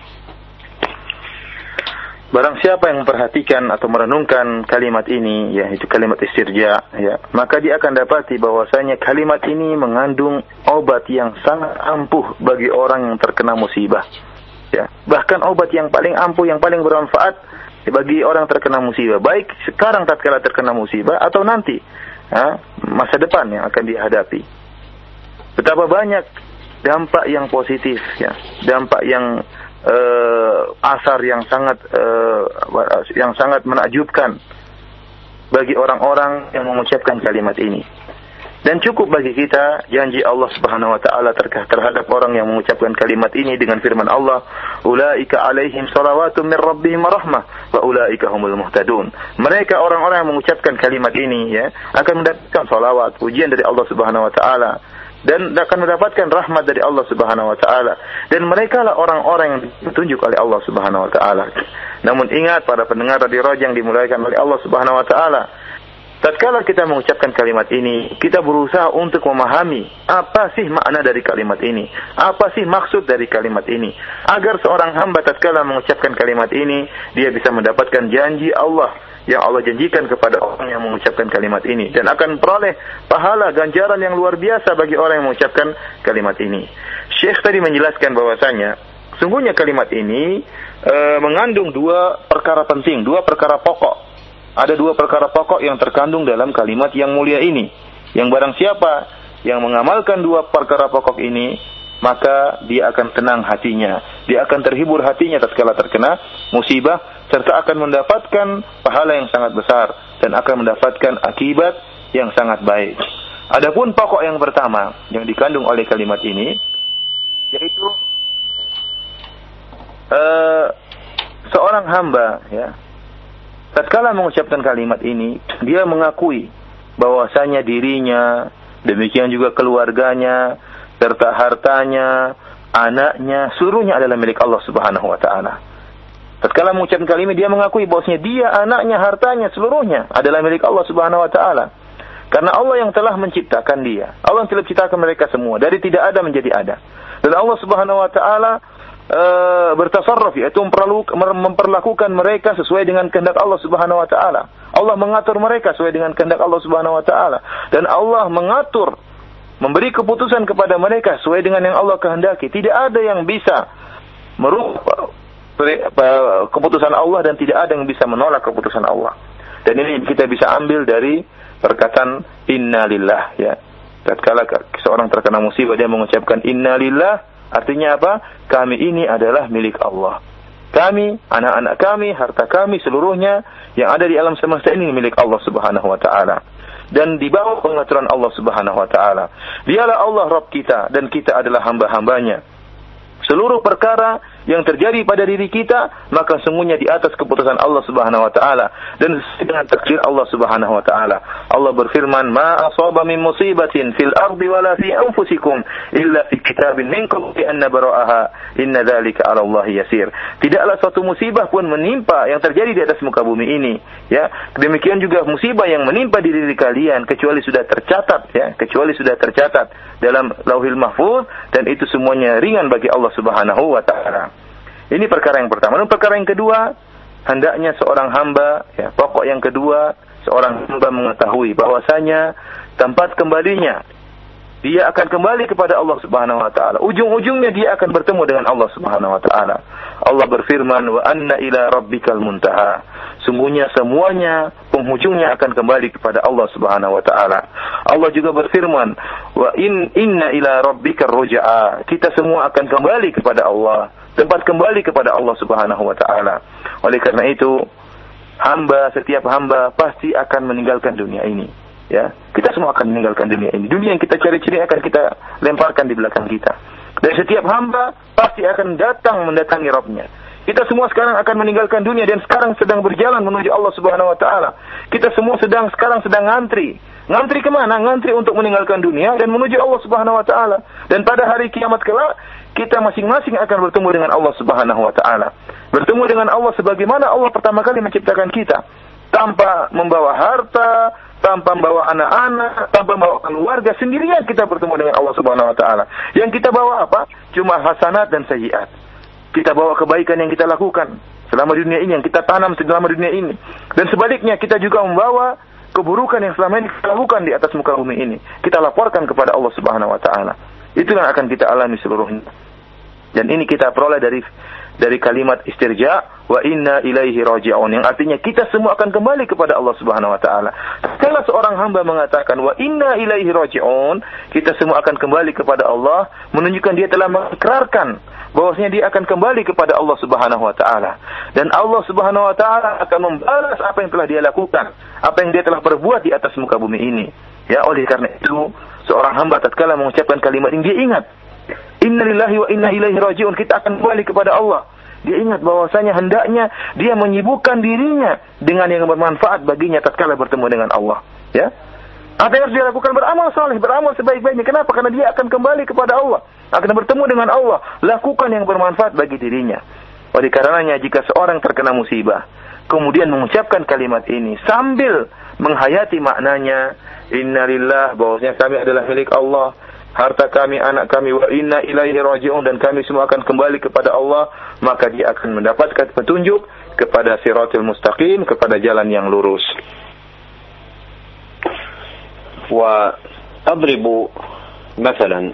Barang siapa yang memperhatikan atau merenungkan kalimat ini, yaitu kalimat istirja, ya, maka dia akan dapati bahwasanya kalimat ini mengandung obat yang sangat ampuh bagi orang yang terkena musibah. Ya, bahkan obat yang paling ampuh, yang paling bermanfaat bagi orang terkena musibah, baik sekarang tatkala terkena musibah atau nanti masa depan yang akan dihadapi. Betapa banyak dampak yang positif, ya, dampak yang asar yang sangat menakjubkan bagi orang-orang yang mengucapkan kalimat ini. Dan cukup bagi kita janji Allah Subhanahu wa taala terhadap orang yang mengucapkan kalimat ini dengan firman Allah, ulaika alaihim shalawatun min rabbihim rahmah wa ulaika humul muhtadun. Mereka orang-orang yang mengucapkan kalimat ini, ya, akan mendapatkan salawat, pujian dari Allah Subhanahu wa taala, dan akan mendapatkan rahmat dari Allah Subhanahu wa taala, dan mereka lah orang-orang yang ditunjuk oleh Allah Subhanahu wa taala. Namun ingat para pendengar Radio Raja yang dimuliakan oleh Allah Subhanahu wa taala, tatkala kita mengucapkan kalimat ini, kita berusaha untuk memahami apa sih makna dari kalimat ini, apa sih maksud dari kalimat ini, agar seorang hamba tatkala mengucapkan kalimat ini, dia bisa mendapatkan janji Allah yang Allah janjikan kepada orang yang mengucapkan kalimat ini, dan akan peroleh pahala ganjaran yang luar biasa bagi orang yang mengucapkan kalimat ini. Syekh tadi menjelaskan bahwasanya sungguhnya kalimat ini mengandung dua perkara penting, dua perkara pokok. Ada dua perkara pokok yang terkandung dalam kalimat yang mulia ini. Yang barang siapa yang mengamalkan dua perkara pokok ini, maka dia akan tenang hatinya, dia akan terhibur hatinya tatkala terkena musibah, serta akan mendapatkan pahala yang sangat besar dan akan mendapatkan akibat yang sangat baik. Adapun pokok yang pertama yang dikandung oleh kalimat ini, yaitu seorang hamba, ya, tatkala mengucapkan kalimat ini, dia mengakui bahwasanya dirinya, demikian juga keluarganya, serta hartanya, anaknya, seluruhnya adalah milik Allah Subhanahu wa taala. Tatkala mengucapkan kalimat, dia mengakui bahwasanya dia, anaknya, hartanya, seluruhnya adalah milik Allah Subhanahu wa taala. Karena Allah yang telah menciptakan dia. Allah yang telah menciptakan mereka semua dari tidak ada menjadi ada. Dan Allah Subhanahu wa taala bertasarruf, yaitu memperlakukan mereka sesuai dengan kehendak Allah Subhanahu wa taala. Allah mengatur mereka sesuai dengan kehendak Allah Subhanahu wa taala, dan Allah mengatur, memberi keputusan kepada mereka sesuai dengan yang Allah kehendaki. Tidak ada yang bisa merubah keputusan Allah, dan tidak ada yang bisa menolak keputusan Allah. Dan ini kita bisa ambil dari perkataan innalillah, ya. Tatkala seorang terkena musibah, dia mengucapkan innalillah. Artinya apa? Kami ini adalah milik Allah. Kami, anak-anak kami, harta kami, seluruhnya yang ada di alam semesta ini milik Allah Subhanahu wa taala. Dan di bawah pengaturan Allah Subhanahu wa taala. Dialah Allah Rabb kita, dan kita adalah hamba-hambanya. Seluruh perkara yang terjadi pada diri kita, maka semuanya di atas keputusan Allah Subhanahu wa taala dan dengan takdir Allah Subhanahu wa taala. Allah berfirman, "Ma asaba min musibatin fil ardi wala fi anfusikum illa fi kitabin min qabli an nabra'aha inna dzalika 'ala Allah yasir." Tidaklah suatu musibah pun menimpa yang terjadi di atas muka bumi ini, ya. Demikian juga musibah yang menimpa diri kalian kecuali sudah tercatat, ya, kecuali sudah tercatat dalam Lauhil Mahfuz, dan itu semuanya ringan bagi Allah Subhanahu wa taala. Ini perkara yang pertama. Dan perkara yang kedua, hendaknya seorang hamba, ya, pokok yang kedua, seorang hamba mengetahui bahwasanya tempat kembalinya, dia akan kembali kepada Allah Subhanahu wa taala. Ujung-ujungnya dia akan bertemu dengan Allah Subhanahu wa taala. Allah berfirman, "Wa anna ila rabbikal muntaha." Sungguhnya semuanya penghujungnya akan kembali kepada Allah Subhanahu wa taala. Allah juga berfirman, "Wa inna ila rabbikar rujaa." Kita semua akan kembali kepada Allah. Tempat kembali kepada Allah Subhanahu wa taala. Oleh karena itu, setiap hamba pasti akan meninggalkan dunia ini, ya. Kita semua akan meninggalkan dunia ini. Dunia yang kita cari-cari akan kita lemparkan di belakang kita. Dan setiap hamba pasti akan datang mendatangi Rabb-Nya. Kita semua sekarang akan meninggalkan dunia dan sekarang sedang berjalan menuju Allah Subhanahu wa taala. Kita semua sekarang sedang ngantri. Ngantri kemana? Ngantri untuk meninggalkan dunia dan menuju Allah Subhanahu wa taala. Dan pada hari kiamat kelak, kita masing-masing akan bertemu dengan Allah Subhanahu wa taala. Bertemu dengan Allah sebagaimana Allah pertama kali menciptakan kita. tanpa membawa harta, tanpa membawa anak-anak, tanpa membawa keluarga, sendirian kita bertemu dengan Allah Subhanahu wa taala. Yang kita bawa apa? Cuma hasanat dan sayyiat. Kita bawa kebaikan yang kita lakukan selama di dunia ini, yang kita tanam selama di dunia ini. Dan sebaliknya kita juga membawa keburukan yang selama ini kita lakukan di atas muka bumi ini. Kita laporkan kepada Allah Subhanahu wa taala. Itu yang akan kita alami seluruhnya. Dan ini kita peroleh dari kalimat istirja, wa inna ilaihi raji'un, yang artinya kita semua akan kembali kepada Allah Subhanahu wa taala. Kalau seorang hamba mengatakan wa inna ilaihi raji'un, kita semua akan kembali kepada Allah, menunjukkan dia telah mengikrarkan bahwasanya dia akan kembali kepada Allah Subhanahu wa taala. Dan Allah Subhanahu wa taala akan membalas apa yang telah dia lakukan, apa yang dia telah perbuat di atas muka bumi ini. Ya, oleh karena itu seorang hamba tatkala mengucapkan kalimat ini, dia ingat inna lillahi wa inna ilaihi raji'un, kita akan kembali kepada Allah. Dia ingat bahwasanya hendaknya dia menyibukkan dirinya dengan yang bermanfaat baginya tatkala bertemu dengan Allah. Ya, apa yang harus dia lakukan? Beramal saleh, beramal sebaik-baiknya. Kenapa? Karena dia akan kembali kepada Allah, akan bertemu dengan Allah. Lakukan yang bermanfaat bagi dirinya. Oleh karenanya jika seorang terkena musibah kemudian mengucapkan kalimat ini sambil menghayati maknanya, innalillah, bahwasanya kami adalah milik Allah, harta kami, anak kami, wa inna ilaihi raji'un, dan kami semua akan kembali kepada Allah, maka dia akan mendapatkan petunjuk kepada siratul mustaqim, kepada jalan yang lurus. Wa adribu مثلا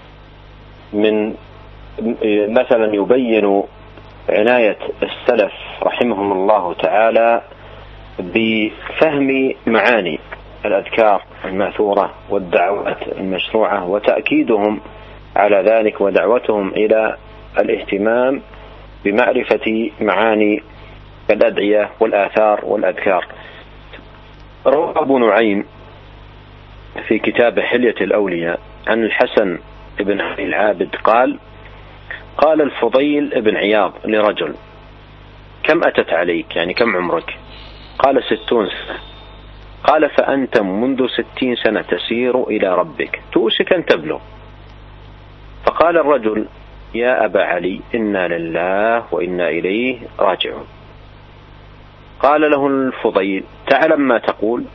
يبين عناية السلف رحمهم الله تعالى بفهم معاني الأذكار المأثورة والدعوات المشروعة وتأكيدهم على ذلك ودعوتهم إلى الاهتمام بمعرفة معاني الأدعية والآثار والأذكار. روى أبو نعيم في كتاب حلية الأولياء عن الحسن بن علي العابد قال الفضيل بن عياض لرجل: كم أتت عليك؟ يعني كم عمرك؟ قال 60 سنة. قال: فأنت منذ 60 سنة تسير إلى ربك، توشك أن تبلغ. فقال الرجل: يا أبا علي، إنا لله وإنا إليه راجعون. قال له الفضيل: تعلم ما تقول؟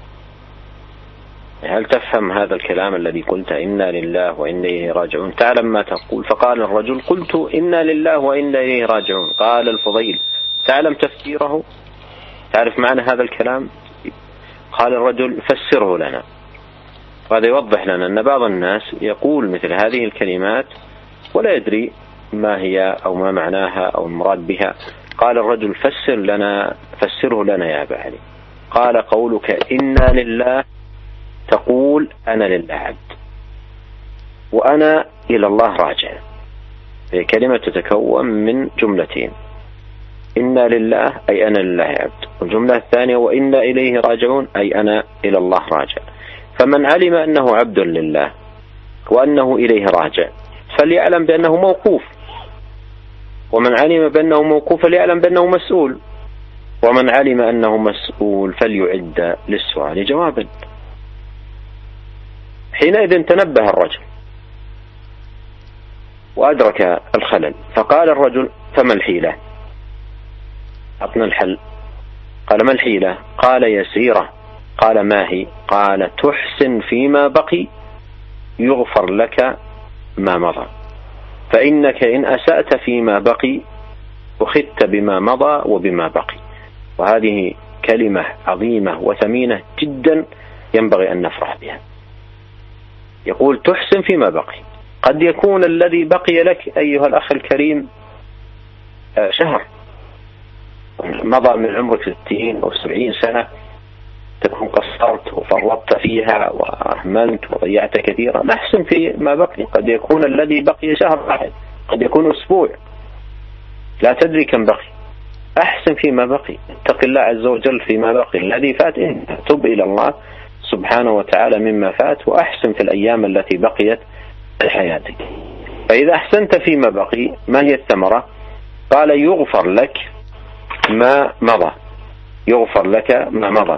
هل تفهم هذا الكلام الذي قلت إنا لله وإنا إليه راجعون؟ تعلم ما تقول؟ فقال الرجل: قلت إنا لله وإنا إليه راجعون. قال الفضيل: تعلم تفسيره؟ تعرف معنى هذا الكلام؟ قال الرجل: فسره لنا. وهذا يوضح لنا أن بعض الناس يقول مثل هذه الكلمات ولا يدري ما هي أو ما معناها أو المراد بها. قال الرجل: فسره لنا يا أبا علي. قال: قولك إنا لله تقول أنا لله عبد وأنا إلى الله راجع. هي كلمة تتكون من جملتين: إنا لله أي أنا لله عبد، والجملة الثانية وإنا إليه راجعون أي أنا إلى الله راجع. فمن علم أنه عبد لله وأنه إليه راجع فليعلم بأنه موقوف، ومن علم بأنه موقوف فليعلم بأنه مسؤول، ومن علم أنه مسؤول فليعد للسؤال جوابا. حينئذ تنبه الرجل وأدرك الخلل، فقال الرجل: فما الحيلة؟ أعطنا الحل. قال: ما الحيلة؟ قال: يسيرة. قال: ما هي؟ قال: تحسن فيما بقي يغفر لك ما مضى، فإنك إن أسأت فيما بقي أخذت بما مضى وبما بقي. وهذه كلمة عظيمة وثمينة جدا ينبغي أن نفرح بها. يقول: تحسن فيما بقي. قد يكون الذي بقي لك أيها الأخ الكريم شهر، مضى من عمرك 60 أو 70 سنة، تكون قصرت وفرطت فيها وأهملت وضيعت كثيرا. نحسن فيما بقي. قد يكون الذي بقي شهر واحد، قد يكون أسبوع، لا تدري كم بقي. أحسن فيما بقي، اتق الله عز وجل فيما بقي. الذي فات تب إلى الله سبحانه وتعالى مما فات، وأحسن في الأيام التي بقيت في حياتك. فإذا أحسنت فيما بقي ما هي الثمرة؟ قال: يغفر لك ما مضى. يغفر لك ما مضى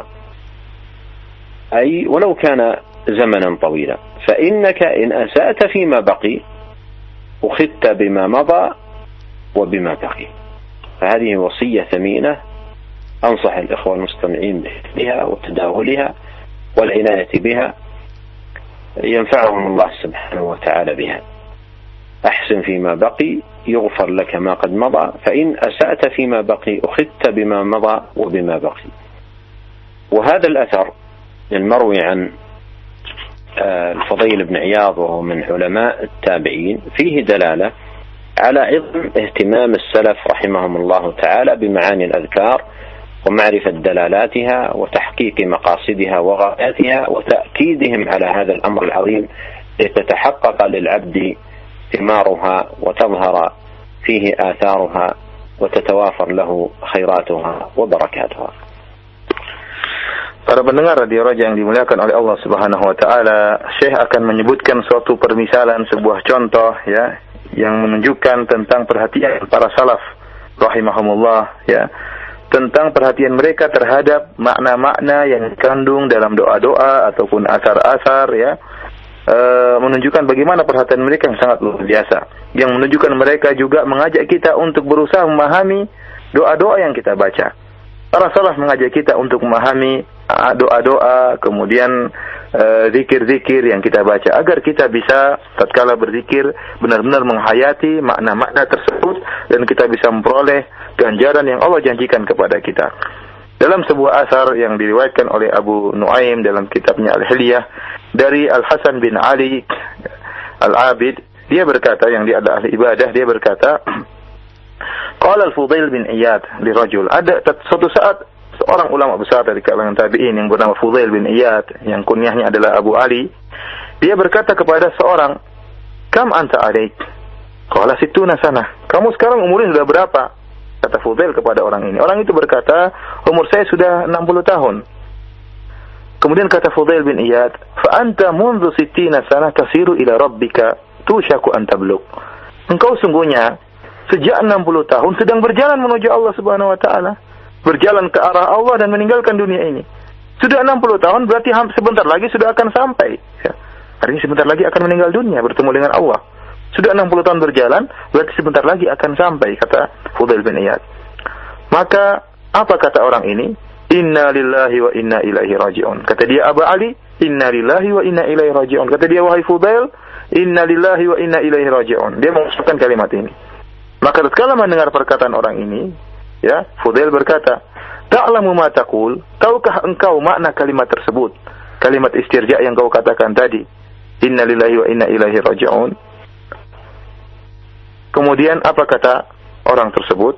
أي ولو كان زمنا طويلا، فإنك إن أسأت فيما بقي أخذت بما مضى وبما بقي. فهذه وصية ثمينة أنصح الإخوة المستمعين بها وتداولها والعناية بها، ينفعهم الله سبحانه وتعالى بها. أحسن فيما بقي يغفر لك ما قد مضى، فإن أسأت فيما بقي أخذت بما مضى وبما بقي. وهذا الأثر المروي عن الفضيل بن عياض وهو من علماء التابعين فيه دلالة على عظم اهتمام السلف رحمهم الله تعالى بمعاني الأذكار ومعرفة دلالاتها وتحقيق مقاصدها وغاياتها وتأكيدهم على هذا الأمر العظيم لتتحقق للعبد ثمارها وتظهر فيه آثارها وتتوافر له خيراتها وبركاتها. Para pendengar Radio Raja yang dimuliakan oleh Allah Subhanahu wa taala, Syekh akan menyebutkan suatu permisalan, sebuah contoh ya yang menunjukkan tentang perhatian para salaf rahimahumullah ya, tentang perhatian mereka terhadap makna-makna yang dikandung dalam doa-doa ataupun asar-asar ya, menunjukkan bagaimana perhatian mereka yang sangat luar biasa, yang menunjukkan mereka juga mengajak kita untuk berusaha memahami doa-doa yang kita baca. Para salaf mengajak kita untuk memahami doa-doa, kemudian zikir-zikir yang kita baca, agar kita bisa tatkala berzikir benar-benar menghayati makna-makna tersebut dan kita bisa memperoleh ganjaran yang Allah janjikan kepada kita. Dalam sebuah asar yang diriwayatkan oleh Abu Nuaim dalam kitabnya Al-Hilyah dari Al-Hasan bin Ali Al-Abid, dia berkata, yang dia adalah ahli ibadah, dia berkata, qala Al-Fudail bin Iyad li rajul, ada suatu saat seorang ulama besar dari kalangan tabi'in yang bernama Fudail bin Iyad, yang kunyahnya adalah Abu Ali, dia berkata kepada seorang, kam anta alaik? Qala sittuna sana, kamu sekarang umurnya sudah berapa? Kata Fudail kepada orang ini. Orang itu berkata, umur saya sudah 60 tahun. Kemudian kata Fudail bin Iyad, fa anta mundu sittina sana tasiru ila rabbika tushaku an tablugh. Engkau sungguhnya sejak 60 tahun sedang berjalan menuju Allah Subhanahu wa taala, berjalan ke arah Allah dan meninggalkan dunia ini. Sudah 60 tahun berarti sebentar lagi sudah akan sampai ya. Artinya sebentar lagi akan meninggal dunia, bertemu dengan Allah. Sudah 60 tahun berjalan berarti sebentar lagi akan sampai, kata Fudail bin Iyad. Maka apa kata orang ini? Inna lillahi wa inna ilaihi raji'un. Kata dia, Abu Ali, inna lillahi wa inna ilaihi raji'un. Kata dia, wahai Fudail, inna lillahi wa inna ilaihi raji'un. Dia mengucapkan kalimat ini. Maka tatkala mendengar perkataan orang ini, ya, Fudail berkata, ta'lamu ma taqul? Tahukah engkau makna kalimat tersebut? Kalimat istirja yang kau katakan tadi, inna lillahi wa inna ilaihi raji'un. Kemudian apa kata orang tersebut?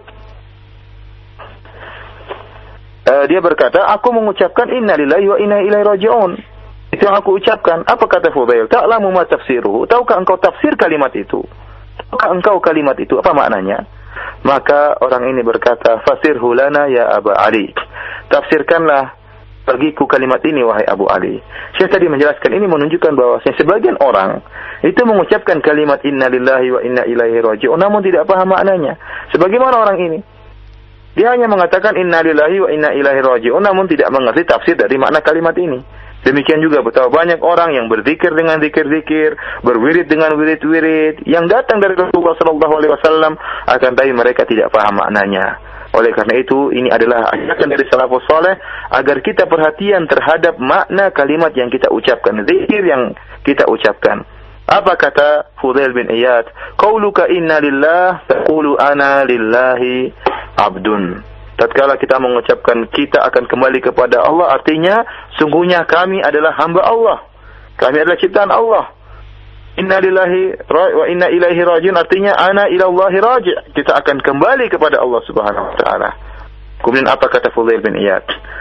Dia berkata, aku mengucapkan inna lillahi wa inna ilaihi raji'un. Itu yang aku ucapkan. Apa kata Fudail? Ta'lamu ma tafsiruhu? Tahukah engkau tafsir kalimat itu? Tahukah engkau kalimat itu? Apa maknanya? Maka orang ini berkata, fasirhu lana ya Aba Ali. Tafsirkanlah bagiku kalimat ini wahai Abu Ali. Syekh tadi menjelaskan ini menunjukkan bahwasanya sebagian orang itu mengucapkan kalimat inna lillahi wa inna ilaihi raji'un namun tidak paham maknanya. Sebagaimana orang ini, dia hanya mengatakan inna lillahi wa inna ilaihi raji'un namun tidak mengerti tafsir dari makna kalimat ini. Demikian juga betapa banyak orang yang berzikir dengan zikir-zikir, berwirid dengan wirid-wirid yang datang dari Rasulullah SAW, akan tapi mereka tidak paham maknanya. Oleh karena itu, ini adalah ajakan dari salafus saleh agar kita perhatian terhadap makna kalimat yang kita ucapkan, zikir yang kita ucapkan. Apa kata Fudail bin Iyad? Qauluka inna lillah taqulu ana lillahi abdun. Tatkala kita mengucapkan kita akan kembali kepada Allah, artinya sungguhnya kami adalah hamba Allah. Kami adalah ciptaan Allah. Inna lillahi wa inna ilaihi raji'un, artinya ana ilallahi raji'. Kita akan kembali kepada Allah Subhanahu wa taala. Kemudian apa kata Fudail bin Iyad?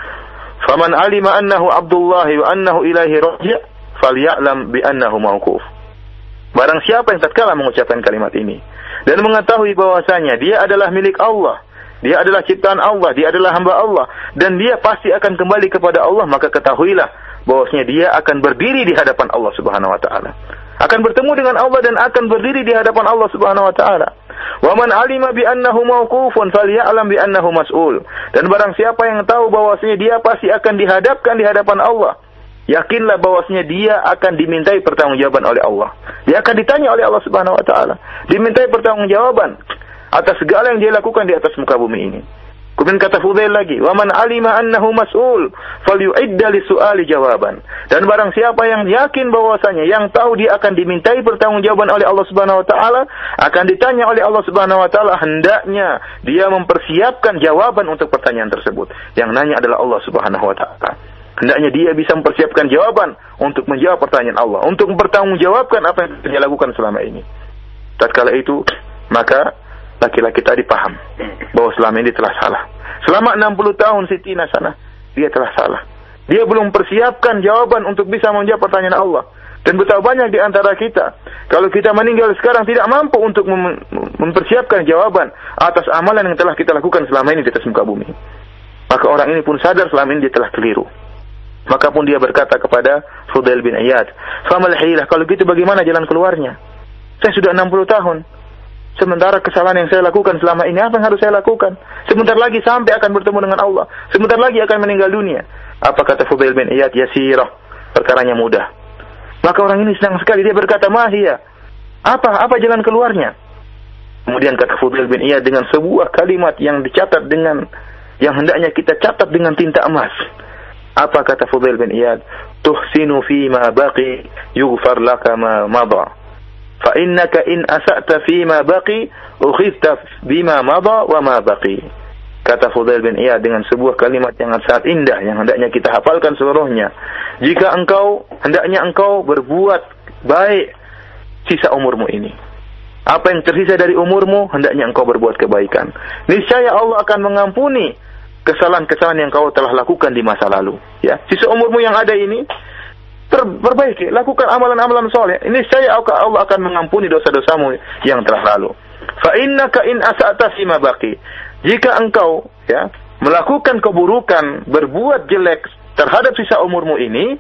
Faman alima annahu abdullahi wa annahu ilaihi raji' falyalam bi annahu mauquf. Barang siapa yang tatkala mengucapkan kalimat ini dan mengetahui bahwasanya dia adalah milik Allah, dia adalah ciptaan Allah, dia adalah hamba Allah, dan dia pasti akan kembali kepada Allah, maka ketahuilah bahwasanya dia akan berdiri di hadapan Allah Subhanahu wa taala. Akan bertemu dengan Allah dan akan berdiri di hadapan Allah Subhanahu wa taala. Wa man alima bi annahu mauqufun falyalam bi annahu mas'ul. Dan barang siapa yang tahu bahwasanya dia pasti akan dihadapkan di hadapan Allah, yakinlah bahwasanya dia akan dimintai pertanggungjawaban oleh Allah. Dia akan ditanya oleh Allah Subhanahu wa taala, dimintai pertanggungjawaban atas segala yang dia lakukan di atas muka bumi ini. Kemudian kata Fudail lagi, "Wa man 'alima annahu mas'ul, falyu'idda lisu'ali jawaban." Dan barang siapa yang yakin bahwasanya yang tahu dia akan dimintai pertanggungjawaban oleh Allah Subhanahu wa taala, akan ditanya oleh Allah Subhanahu wa taala, hendaknya dia mempersiapkan jawaban untuk pertanyaan tersebut. Yang nanya adalah Allah Subhanahu wa taala. Hendaknya dia bisa mempersiapkan jawaban untuk menjawab pertanyaan Allah, untuk mempertanggungjawabkan apa yang dia lakukan selama ini. Tatkala itu, maka laki-laki tadi paham bahwa selama ini telah salah. Selama 60 tahun Siti Nasana, dia telah salah. Dia belum persiapkan jawaban untuk bisa menjawab pertanyaan Allah. Dan betapa banyak di antara kita, kalau kita meninggal sekarang tidak mampu untuk mempersiapkan jawaban atas amalan yang telah kita lakukan selama ini di atas muka bumi. Maka orang ini pun sadar selama ini dia telah keliru. Maka pun dia berkata kepada Fudail bin Iyad, "Famal hilah, kalau gitu bagaimana jalan keluarnya? Saya sudah 60 tahun. Sementara kesalahan yang saya lakukan selama ini, apa yang harus saya lakukan? Sebentar lagi sampai akan bertemu dengan Allah. Sebentar lagi akan meninggal dunia." Apa kata Fudail bin Iyad? "Yasirah, perkaranya mudah." Maka orang ini senang sekali. Dia berkata, "Mahia, apa jalan keluarnya?" Kemudian kata Fudail bin Iyad dengan sebuah kalimat yang dicatat dengan, yang hendaknya kita catat dengan tinta emas. Apa kata Fudail bin Iyad? "Tuhsinu fima baqi, yughfar laka ma madha. Fa innaka in asa'ta fima baqi, ukhidta bima madha wa ma baqi." Kata Fudail bin Iyad dengan sebuah kalimat yang sangat indah, yang hendaknya kita hafalkan seluruhnya. Hendaknya engkau berbuat baik sisa umurmu ini. Apa yang tersisa dari umurmu, hendaknya engkau berbuat kebaikan. Niscaya Allah akan mengampuni kesalahan-kesalahan yang kau telah lakukan di masa lalu. Ya, sisa umurmu yang ada ini, perbaiki, lakukan amalan-amalan soleh. Ini saya Allah akan mengampuni dosa-dosamu yang telah lalu. Fa innaka in asa'ta fima baqi. Jika engkau melakukan keburukan, berbuat jelek terhadap sisa umurmu ini,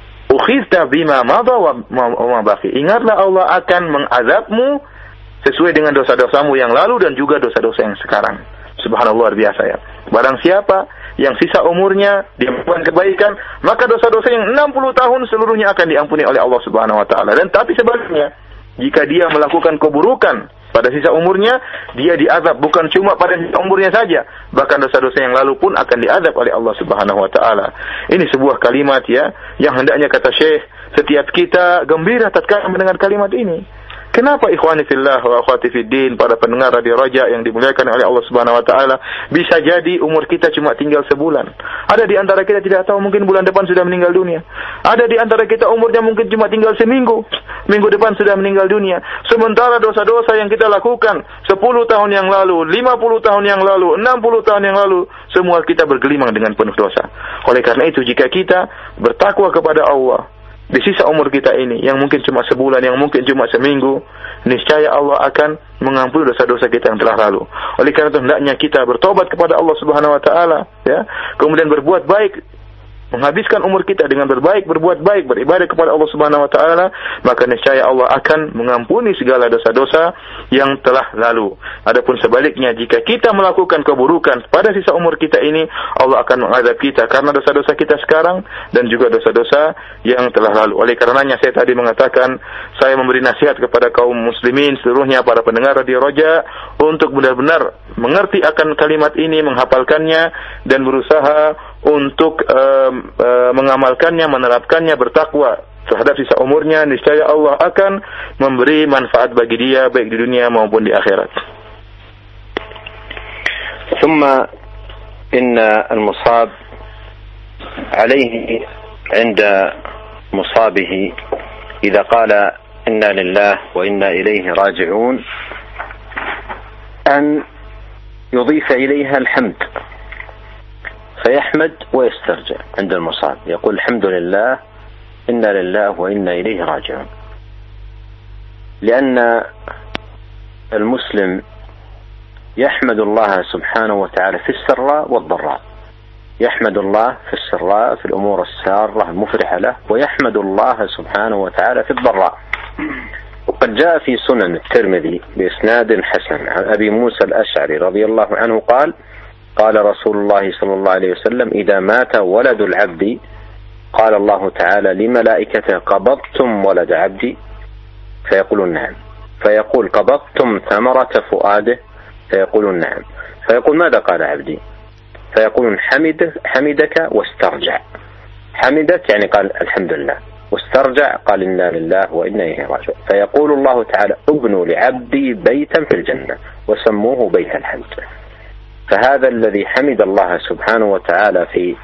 ukhidta bima madha wa ma baqi. Ingatlah Allah akan mengazabmu sesuai dengan dosa-dosamu yang lalu dan juga dosa-dosa yang sekarang. Subhanallah, luar biasa ya. Barang siapa yang sisa umurnya dia melakukan kebaikan, maka dosa-dosa yang 60 tahun seluruhnya akan diampuni oleh Allah Subhanahu wa taala. Dan tapi sebaliknya, jika dia melakukan keburukan pada sisa umurnya, dia diazab bukan cuma pada sisa umurnya saja, bahkan dosa-dosa yang lalu pun akan diazab oleh Allah Subhanahu wa taala. Ini sebuah kalimat yang hendaknya kata Syekh, setiap kita gembira tatkala mendengar kalimat ini. Kenapa ikhwani fillah wa akhwati fiddin, para pendengar Radio Raja yang dimuliakan oleh Allah Subhanahu wa taala, bisa jadi umur kita cuma tinggal sebulan. Ada di antara kita tidak tahu, mungkin bulan depan sudah meninggal dunia. Ada di antara kita umurnya mungkin cuma tinggal seminggu, minggu depan sudah meninggal dunia. Sementara dosa-dosa yang kita lakukan 10 tahun yang lalu, 50 tahun yang lalu, 60 tahun yang lalu, semua kita bergelimang dengan penuh dosa. Oleh karena itu, jika kita bertakwa kepada Allah di sisa umur kita ini, yang mungkin cuma sebulan, yang mungkin cuma seminggu, niscaya Allah akan mengampuni dosa-dosa kita yang telah lalu. Oleh karena itu, hendaknya kita bertobat kepada Allah Subhanahu wa taala, kemudian berbuat baik, menghabiskan umur kita dengan berbuat baik, beribadah kepada Allah Subhanahu wa taala, maka niscaya Allah akan mengampuni segala dosa-dosa yang telah lalu. Adapun sebaliknya, jika kita melakukan keburukan pada sisa umur kita ini, Allah akan mengazab kita karena dosa-dosa kita sekarang dan juga dosa-dosa yang telah lalu. Oleh karenanya saya tadi mengatakan, saya memberi nasihat kepada kaum muslimin seluruhnya, para pendengar Radio Raja, untuk benar-benar mengerti akan kalimat ini, menghafalkannya dan berusaha untuk mengamalkannya, menerapkannya, bertakwa terhadap sisa umurnya. Niscaya Allah akan memberi manfaat bagi dia baik di dunia maupun di akhirat. ثم إن المصاب عليه عند مصابه إذا قال إنا لله وإنا إليه راجعون أن يضيف إليها الحمد، فيحمد ويسترجع عند المصاب، يقول الحمد لله إنا لله وإنا إليه راجعون. لأن المسلم يحمد الله سبحانه وتعالى في السراء والضراء، يحمد الله في السراء في الأمور السارة المفرحة له، ويحمد الله سبحانه وتعالى في الضراء. وقد جاء في سنن الترمذي بإسناد حسن عن أبي موسى الأشعري رضي الله عنه قال: قال رسول الله صلى الله عليه وسلم: إذا مات ولد العبد قال الله تعالى لملائكته: قبضتم ولد عبدي؟ فيقولون نعم. فيقول: قبضتم ثمرة فؤاده؟ فيقولون نعم. فيقول: ماذا قال عبدي؟ فيقول حمدك واسترجع. حمدك يعني قال الحمد لله، واسترجع قال إنا لله وإنا إليه راجعون. فيقول الله تعالى ابنوا لعبدي بيتا في الجنة وسموه بيت الحمد. فهذا الذي حمد الله سبحانه وتعالى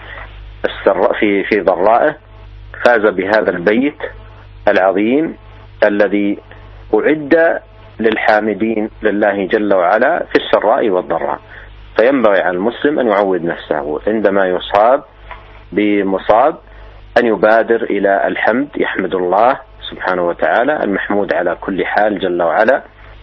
في ضرائه فاز بهذا البيت العظيم الذي أعد للحامدين لله جل وعلا في السراء والضراء. فينبغي على المسلم أن يعود نفسه عندما يصاب بمصاب أن يبادر إلى الحمد، يحمد الله سبحانه وتعالى المحمود على كل حال جل وعلا،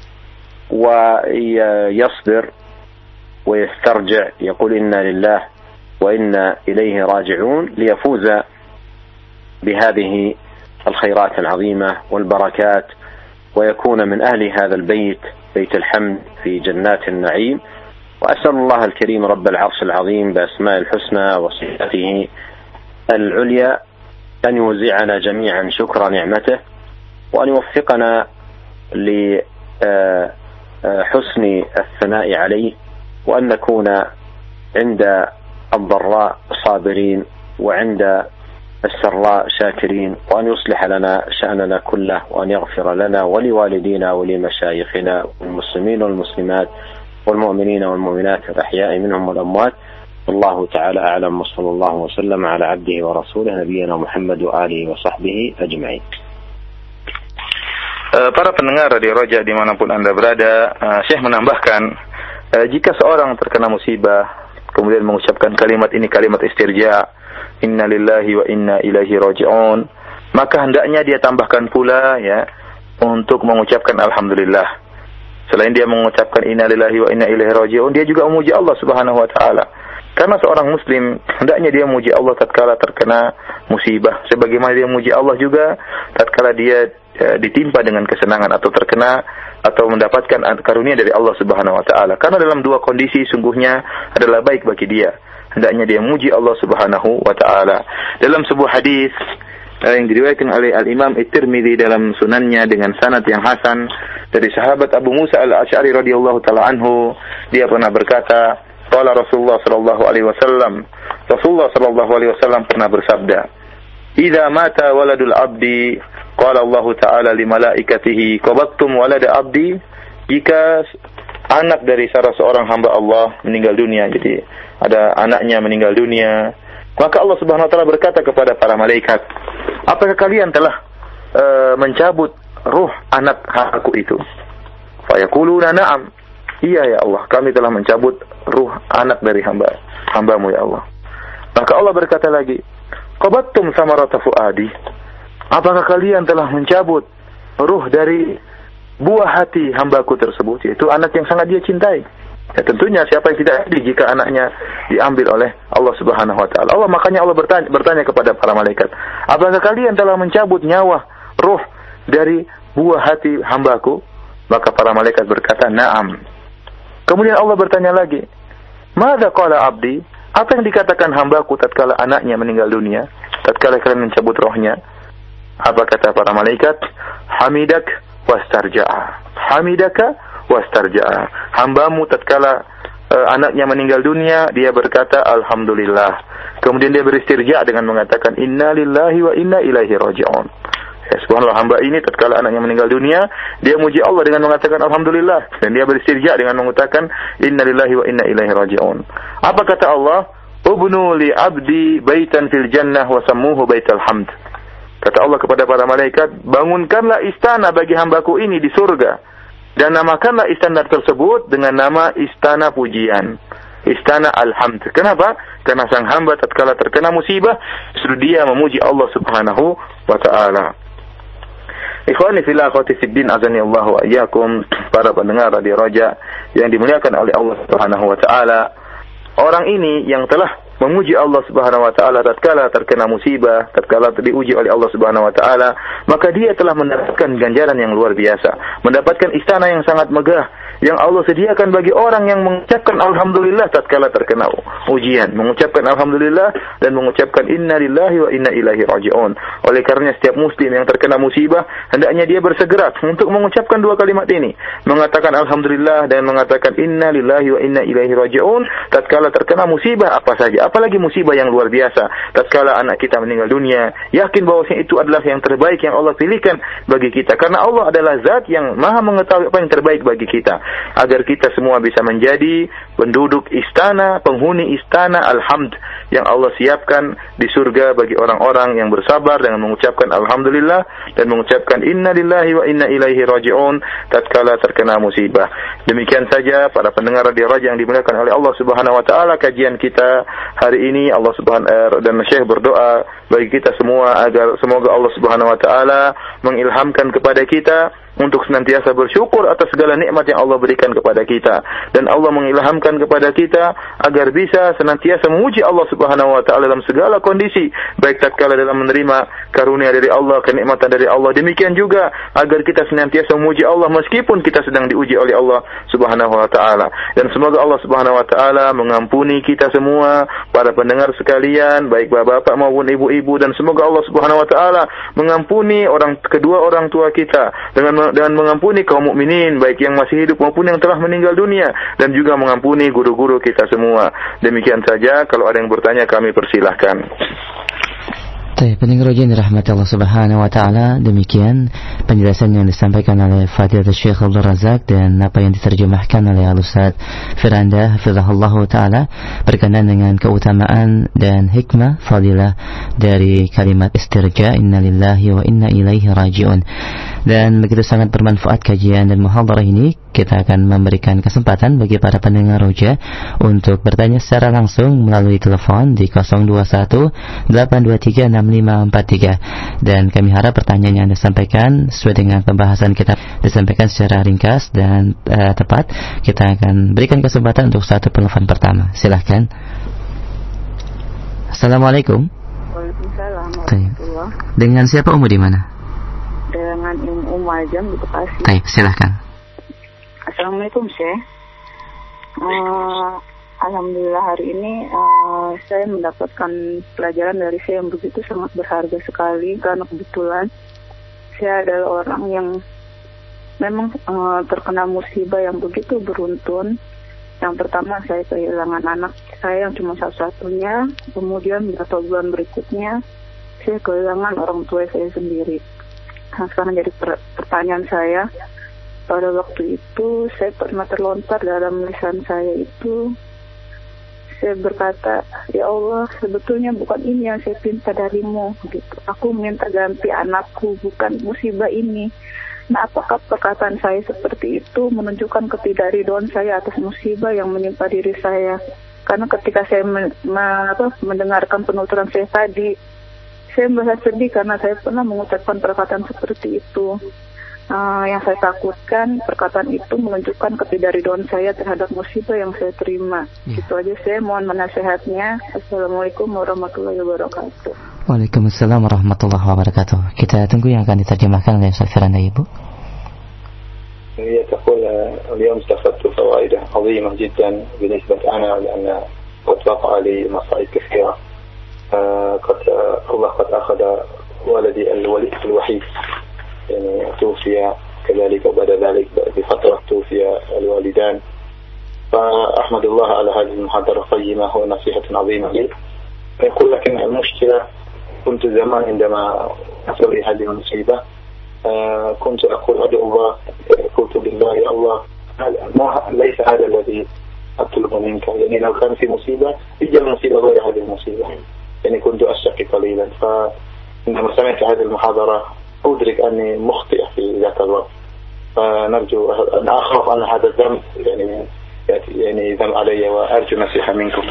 ويصبر ويسترجع، يقول إنا لله وإنا إليه راجعون، ليفوز بهذه الخيرات العظيمة والبركات ويكون من أهل هذا البيت، بيت الحمد في جنات النعيم. وأسأل الله الكريم رب العرش العظيم بأسماء الحسنى وصفاته العليا أن يوزعنا جميعا شكر نعمته، وأن يوفقنا لحسن الثناء عليه، وأن نكون عند الضراء صابرين وعند السراء شاكرين، وأن يصلح لنا شأننا كله، وأن يغفر لنا ولوالدينا ولمشايخنا والمسلمين والمسلمات والمؤمنين والمؤمنات الأحياء منهم والأموات. الله تعالى أعلم، وصلى الله وسلم على عبده ورسوله نبينا Muhammad وآله وصحبه أجمعين. Para pendengar Radio Roja dimanapun Anda berada, Syekh menambahkan, jika seorang terkena musibah kemudian mengucapkan kalimat ini, kalimat istirja, inna lillahi wa inna ilaihi raji'un, maka hendaknya dia tambahkan pula ya untuk mengucapkan alhamdulillah. Selain dia mengucapkan inna lillahi wa inna ilaihi raji'un, dia juga memuji Allah Subhanahu wa taala. Karena seorang muslim hendaknya dia memuji Allah tatkala terkena musibah, sebagaimana dia memuji Allah juga tatkala dia ditimpa dengan kesenangan atau terkena atau mendapatkan karunia dari Allah Subhanahu wa taala. Karena dalam dua kondisi sungguhnya adalah baik bagi dia. Hendaknya dia memuji Allah Subhanahu wa taala. Dalam sebuah hadis yang diriwayatkan oleh Al-Imam At-Tirmidzi dalam sunannya dengan sanad yang hasan dari sahabat Abu Musa Al-Asy'ari radhiyallahu taala anhu, dia pernah berkata, qala Rasulullah sallallahu alaihi wasallam, Rasulullah sallallahu alaihi wasallam pernah bersabda, "Idza mata waladul abdi, qala Allah taala li malaikatihi, qabattum walada abdi." Jika anak dari salah seorang hamba Allah meninggal dunia, jadi ada anaknya meninggal dunia, maka Allah Subhanahu wa taala berkata kepada para malaikat, apakah kalian telah mencabut ruh anak hambaku itu? Fayaquluna na'am. Iya ya Allah, kami telah mencabut ruh anak dari hambamu ya Allah. Maka Allah berkata lagi, qabattum samarata fuadi. Apakah kalian telah mencabut ruh dari buah hati hambaku tersebut, yaitu anak yang sangat dia cintai? Ya, tentunya siapa yang tidak sedih jika anaknya diambil oleh Allah Subhanahu wa taala. Makanya Allah bertanya kepada para malaikat, apakah kalian telah mencabut nyawa ruh dari buah hati hambaku? Maka para malaikat berkata, na'am. Kemudian Allah bertanya lagi, madza qala abdi? Apa yang dikatakan hambaku tatkala anaknya meninggal dunia, tatkala kalian mencabut rohnya? Apa kata para malaikat? Hamidak wastarja'a. Hamidaka wastarja'a. Hambamu tatkala anaknya meninggal dunia, dia berkata alhamdulillah. Kemudian dia beristirja dengan mengatakan inna lillahi wa inna ilaihi raji'un. Ya, subhanallah, hamba ini tatkala anaknya meninggal dunia, dia muji Allah dengan mengatakan alhamdulillah, dan dia beristirja dengan mengatakan inna lillahi wa inna ilaihi raji'un. Apa kata Allah? Ubnu li abdi baitan fil jannah wa sammuhu baital hamd. Kata Allah kepada para malaikat, bangunkanlah istana bagi hambaku ini di surga, dan namakanlah istana tersebut dengan nama istana pujian, istana alhamd. Kenapa? Karena sang hamba tatkala terkena musibah, justru dia memuji Allah Subhanahu wa taala. Ikhwani fillah akhwati fiddin azani Allah wa iyyakum, para pendengar Radio Roja yang dimuliakan oleh Allah Subhanahu wa taala. Orang ini yang telah memuji Allah Subhanahu wa taala tatkala terkena musibah, tatkala diuji oleh Allah Subhanahu wa taala, maka dia telah mendapatkan ganjaran yang luar biasa, mendapatkan istana yang sangat megah, yang Allah sediakan bagi orang yang mengucapkan alhamdulillah tatkala terkena ujian, mengucapkan alhamdulillah dan mengucapkan inna lillahi wa inna ilaihi raji'un. Oleh karenanya setiap muslim yang terkena musibah hendaknya dia bersegera untuk mengucapkan dua kalimat ini, mengatakan alhamdulillah dan mengatakan inna lillahi wa inna ilaihi raji'un tatkala terkena musibah apa saja, apalagi musibah yang luar biasa. Tatkala anak kita meninggal dunia, yakin bahwasanya itu adalah yang terbaik yang Allah pilihkan bagi kita, karena Allah adalah zat yang maha mengetahui apa yang terbaik bagi kita, agar kita semua bisa menjadi penduduk istana, penghuni istana alhamd yang Allah siapkan di surga bagi orang-orang yang bersabar dengan mengucapkan alhamdulillah dan mengucapkan inna lillahi wa inna ilaihi raji'un tatkala terkena musibah. Demikian saja para pendengar Radio Raja yang dimuliakan oleh Allah Subhanahu wa taala, kajian kita hari ini. Allah Subhanahu dan Syekh berdoa bagi kita semua agar semoga Allah Subhanahu wa taala mengilhamkan kepada kita untuk senantiasa bersyukur atas segala nikmat yang Allah berikan kepada kita, dan Allah mengilhamkan kepada kita agar bisa senantiasa memuji Allah Subhanahu wa taala dalam segala kondisi, baik tatkala dalam menerima karunia dari Allah, kenikmatan dari Allah. Demikian juga agar kita senantiasa memuji Allah meskipun kita sedang diuji oleh Allah Subhanahu wa taala. Dan semoga Allah Subhanahu wa taala mengampuni kita semua para pendengar sekalian, baik bapak-bapak maupun ibu-ibu, dan semoga Allah Subhanahu wa taala mengampuni kedua orang tua kita dengan mengampuni kaum mukminin baik yang masih hidup maupun yang telah meninggal dunia, dan juga mengampuni guru-guru kita semua. Demikian saja, kalau ada yang bertanya kami persilahkan. Pendengar roja yang dirahmati Allah Subhanahu wa taala, demikian penjelasan yang disampaikan oleh Fadilatul Syekh Abdul Razak dan apa yang diterjemahkan oleh Al-Ustaz Firanda hafizahullah taala berkenaan dengan keutamaan dan hikmah fadilah dari kalimat istirja innalillahi wa inna ilaihi raji'un. Dan begitu sangat bermanfaat kajian dan muhadharah ini, kita akan memberikan kesempatan bagi para pendengar roja untuk bertanya secara langsung melalui telepon di 021-823-6543, dan kami harap pertanyaan yang Anda sampaikan sesuai dengan pembahasan kita disampaikan secara ringkas dan tepat. Kita akan berikan kesempatan untuk satu penelpon pertama. Silahkan. Assalamualaikum. Waalaikumsalam. Dengan siapa, Umu di mana? Dengan Umu Ajam di Bekasi. Baik, silahkan. Assalamualaikum, Syekh. Alhamdulillah hari ini saya mendapatkan pelajaran dari saya yang begitu sangat berharga sekali, karena kebetulan saya adalah orang yang memang terkena musibah yang begitu beruntun. Yang pertama, saya kehilangan anak saya yang cuma satu-satunya. Kemudian beberapa bulan berikutnya saya kehilangan orang tua saya sendiri. Nah, sekarang jadi pertanyaan saya, pada waktu itu saya pernah terlontar dalam lisan saya itu, saya berkata, ya Allah, sebetulnya bukan ini yang saya minta darimu, gitu. Aku minta ganti anakku, bukan musibah ini. Nah, apakah perkataan saya seperti itu menunjukkan ketidakridhaan saya atas musibah yang menimpa diri saya? Karena ketika saya mendengarkan penuturan saya tadi, saya merasa sedih karena saya pernah mengucapkan perkataan seperti itu. Yang saya takutkan perkataan itu menunjukkan ketidakridhaan saya terhadap musibah yang saya terima. Itu aja, saya mohon nasihatnya. Assalamualaikum warahmatullahi wabarakatuh. Waalaikumsalam warahmatullahi wabarakatuh. Kita tunggu yang akan diterjemahkan oleh Ustaz Firanda, Ibu. هي تقول اليوم استفدت فوائد عظيمة جدا بالنسبة لنا، لأن قد وقع لي مصائب كثيرة. الله قد أخذ ولدي الوحيد، يعني توفي كذلك، وبعد ذلك بفترة توفي الوالدان. فأحمد الله على هذه المحاضرة القيمة ونصيحة عظيمة لي. يقول لك إن المشكلة كنت زمان عندما أصلي هذه المصيبة كنت أقول أدعو الله، قلت بالله يا الله ليس هذا الذي أطلب منك، يعني لو كان في مصيبة يجي المصيبة غير هذه المصيبة. يعني كنت أشتكي قليلا، فعندما سمعت هذه المحاضرة أدرك أني مخطئ في ذات الوقت. فنرجو أن أخاف أن هذا الذنب يعني ذنب علي، وأرجو نصيحة منكم.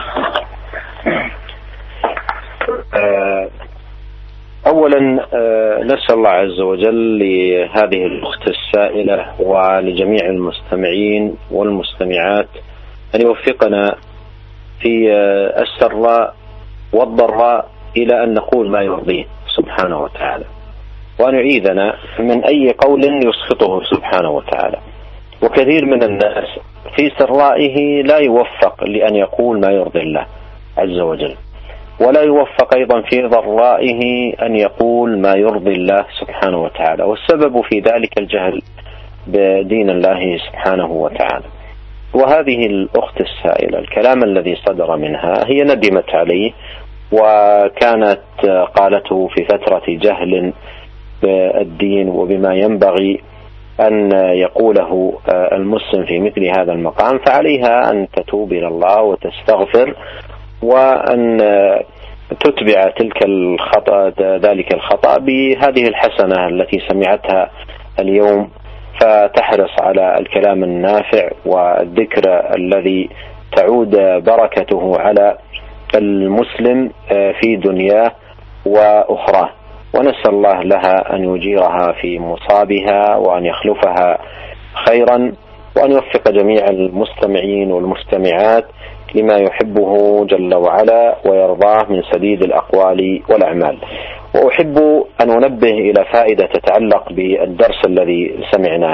أولا نسأل الله عز وجل لهذه الأخت السائلة ولجميع المستمعين والمستمعات أن يوفقنا في السراء والضراء إلى أن نقول ما يرضيه سبحانه وتعالى، وأن يعيذنا من أي قول يسخطه سبحانه وتعالى. وكثير من الناس في سرائه لا يوفق لأن يقول ما يرضي الله عز وجل، ولا يوفق أيضا في ضرائه أن يقول ما يرضي الله سبحانه وتعالى، والسبب في ذلك الجهل بدين الله سبحانه وتعالى. وهذه الأخت السائلة الكلام الذي صدر منها هي ندمت عليه، وكانت قالته في فترة جهل بالدين وبما ينبغي أن يقوله المسلم في مثل هذا المقام، فعليها أن تتوب إلى الله وتستغفر، وأن تتبع ذلك الخطأ بهذه الحسنة التي سمعتها اليوم، فتحرص على الكلام النافع والذكر الذي تعود بركته على المسلم في دنياه وأخراه. ونسأل الله لها أن يجيرها في مصابها وأن يخلفها خيرا، وأن يوفق جميع المستمعين والمستمعات لما يحبه جل وعلا ويرضاه من سديد الأقوال والأعمال. وأحب أن أنبه إلى فائدة تتعلق بالدرس الذي سمعناه،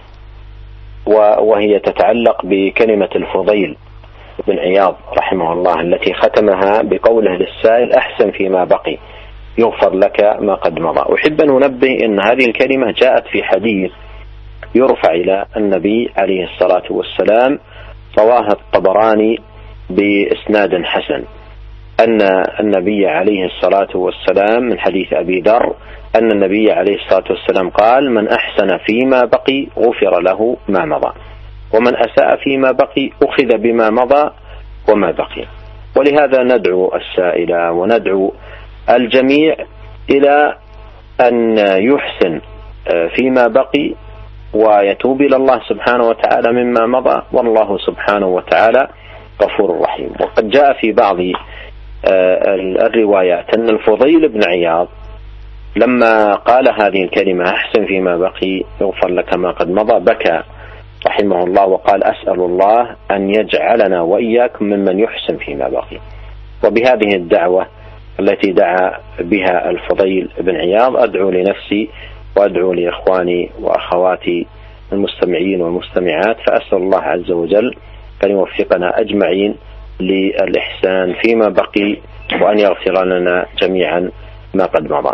وهي تتعلق بكلمة الفضيل بن عياض رحمه الله التي ختمها بقوله للسائل: أحسن فيما بقي يغفر لك ما قد مضى. أحب أن أنبه أن هذه الكلمة جاءت في حديث يرفع إلى النبي عليه الصلاة والسلام، رواه الطبراني بإسناد حسن، أن النبي عليه الصلاة والسلام من حديث أبي ذر أن النبي عليه الصلاة والسلام قال: من أحسن فيما بقي غفر له ما مضى، ومن أساء فيما بقي أخذ بما مضى وما بقي. ولهذا ندعو السائلة وندعو الجميع إلى أن يحسن فيما بقي ويتوب إلى الله سبحانه وتعالى مما مضى، والله سبحانه وتعالى غفور رحيم. وقد جاء في بعض الروايات أن الفضيل بن عياض لما قال هذه الكلمة أحسن فيما بقي يغفر لك ما قد مضى بكى رحمه الله وقال: أسأل الله أن يجعلنا وإياكم ممن يحسن فيما بقي. وبهذه الدعوة التي دعا بها الفضيل بن عياض أدعو لنفسي وأدعو لإخواني وأخواتي المستمعين والمستمعات، فأسأل الله عز وجل أن يوفقنا أجمعين للإحسان فيما بقي، وأن يغفر لنا جميعا ما قد مضى.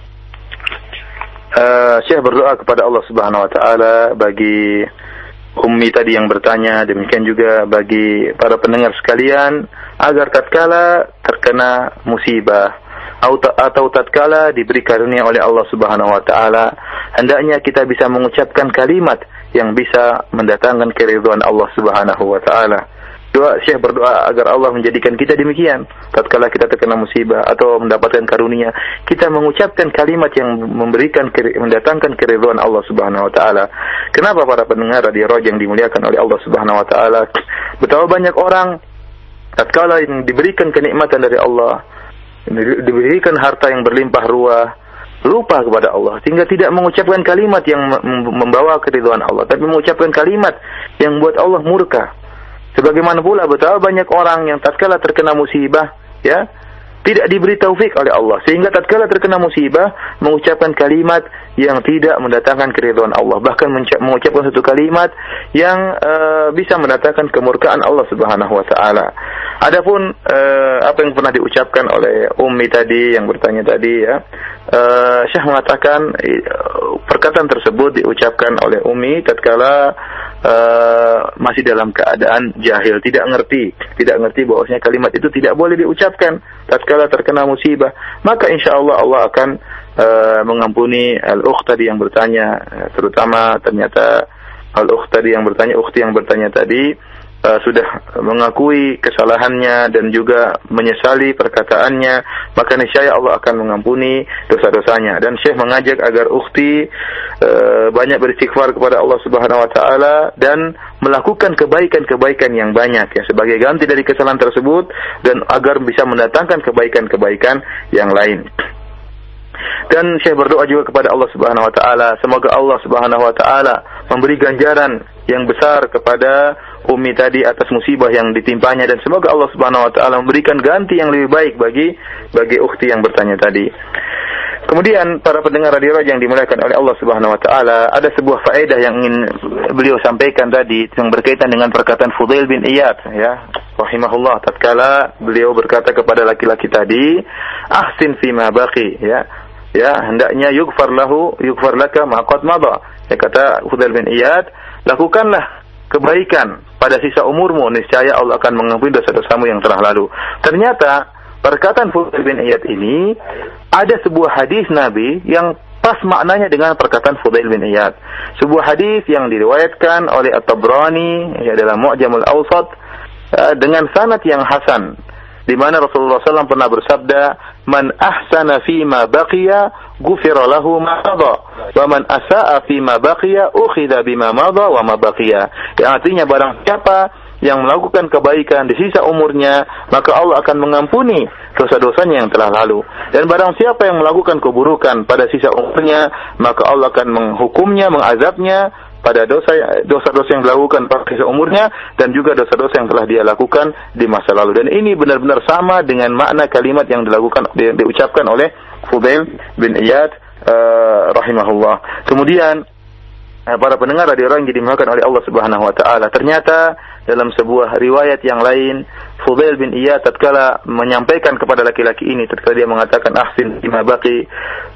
Syekh berdoa kepada Allah Subhanahu wa taala bagi Ummi tadi yang bertanya, demikian juga bagi para pendengar sekalian, agar tatkala terkena musibah atau tatkala diberi karunia oleh Allah Subhanahu wa taala, hendaknya kita bisa mengucapkan kalimat yang bisa mendatangkan keridhaan Allah Subhanahu wa taala. Syekh berdoa agar Allah menjadikan kita demikian. Tatkala kita terkena musibah atau mendapatkan karunia, kita mengucapkan kalimat yang mendatangkan keridhaan Allah Subhanahu wa taala. Kenapa para pendengar radio Roja yang dimuliakan oleh Allah Subhanahu wa taala? Betapa banyak orang tatkala diberikan kenikmatan dari Allah, diberikan harta yang berlimpah ruah, lupa kepada Allah sehingga tidak mengucapkan kalimat yang membawa keridhaan Allah, tapi mengucapkan kalimat yang membuat Allah murka. Sebagaimana pula betapa banyak orang yang tatkala terkena musibah, ya, tidak diberi taufik oleh Allah, sehingga tatkala terkena musibah mengucapkan kalimat yang tidak mendatangkan keridhaan Allah, bahkan mengucapkan satu kalimat yang bisa mendatangkan kemurkaan Allah Subhanahu wa taala. Adapun apa yang pernah diucapkan oleh Ummi tadi yang bertanya tadi, ya, Syekh mengatakan perkataan tersebut diucapkan oleh Ummi tatkala masih dalam keadaan jahil, tidak ngerti bahwasanya kalimat itu tidak boleh diucapkan tatkala terkena musibah. Maka insyaallah Allah akan mengampuni al-ukht tadi yang bertanya, terutama ternyata al-ukht tadi yang bertanya, ukhti yang bertanya tadi sudah mengakui kesalahannya dan juga menyesali perkataannya, maka niscaya Allah akan mengampuni dosa-dosanya. Dan Syekh mengajak agar ukhti banyak beristighfar kepada Allah Subhanahu wa taala dan melakukan kebaikan-kebaikan yang banyak, ya, sebagai ganti dari kesalahan tersebut dan agar bisa mendatangkan kebaikan-kebaikan yang lain. Dan Syekh berdoa juga kepada Allah Subhanahu wa taala, semoga Allah Subhanahu wa taala memberi ganjaran yang besar kepada Ummi tadi atas musibah yang ditimpanya, dan semoga Allah Subhanahu wa taala memberikan ganti yang lebih baik bagi ukhti yang bertanya tadi. Kemudian para pendengar Radio Raja yang dimuliakan oleh Allah Subhanahu wa taala, ada sebuah faedah yang ingin beliau sampaikan tadi yang berkaitan dengan perkataan Fudail bin Iyad, ya, rahimahullah, tatkala beliau berkata kepada laki-laki tadi, ahsin fima baqi, ya, hendaknya yughfar laka ma qad madha. Ya, kata Fudail bin Iyad, lakukanlah kebaikan pada sisa umurmu, niscaya Allah akan mengampuni dosa-dosamu yang telah lalu. Ternyata perkataan Fudail bin Iyad ini ada sebuah hadis Nabi yang pas maknanya dengan perkataan Fudail bin Iyad. Sebuah hadis yang diriwayatkan oleh At-Tabrani, ya, dalam Mu'jamul Awsat, dengan sanad yang hasan, di mana Rasulullah SAW pernah bersabda, man ahsana fima baqiya ghufira lahu ma madha wa man asaa fima baqiya ukhidha bima madha wa ma baqiya. Yang artinya barang siapa yang melakukan kebaikan di sisa umurnya, maka Allah akan mengampuni dosa-dosanya yang telah lalu. Dan barang siapa yang melakukan keburukan pada sisa umurnya, maka Allah akan menghukumnya, mengazabnya pada dosa-dosa yang dilakukan pada sisa umurnya, dan juga dosa-dosa yang telah dia lakukan di masa lalu. Dan ini benar-benar sama dengan makna kalimat yang diucapkan oleh Fudail bin Iyad rahimahullah. Kemudian para pendengar Radio Raja yang dimuliakan oleh Allah Subhanahu wa taala, ternyata dalam sebuah riwayat yang lain, Fudail bin Iyad tatkala menyampaikan kepada laki-laki ini, tatkala dia mengatakan ahsin bima baqi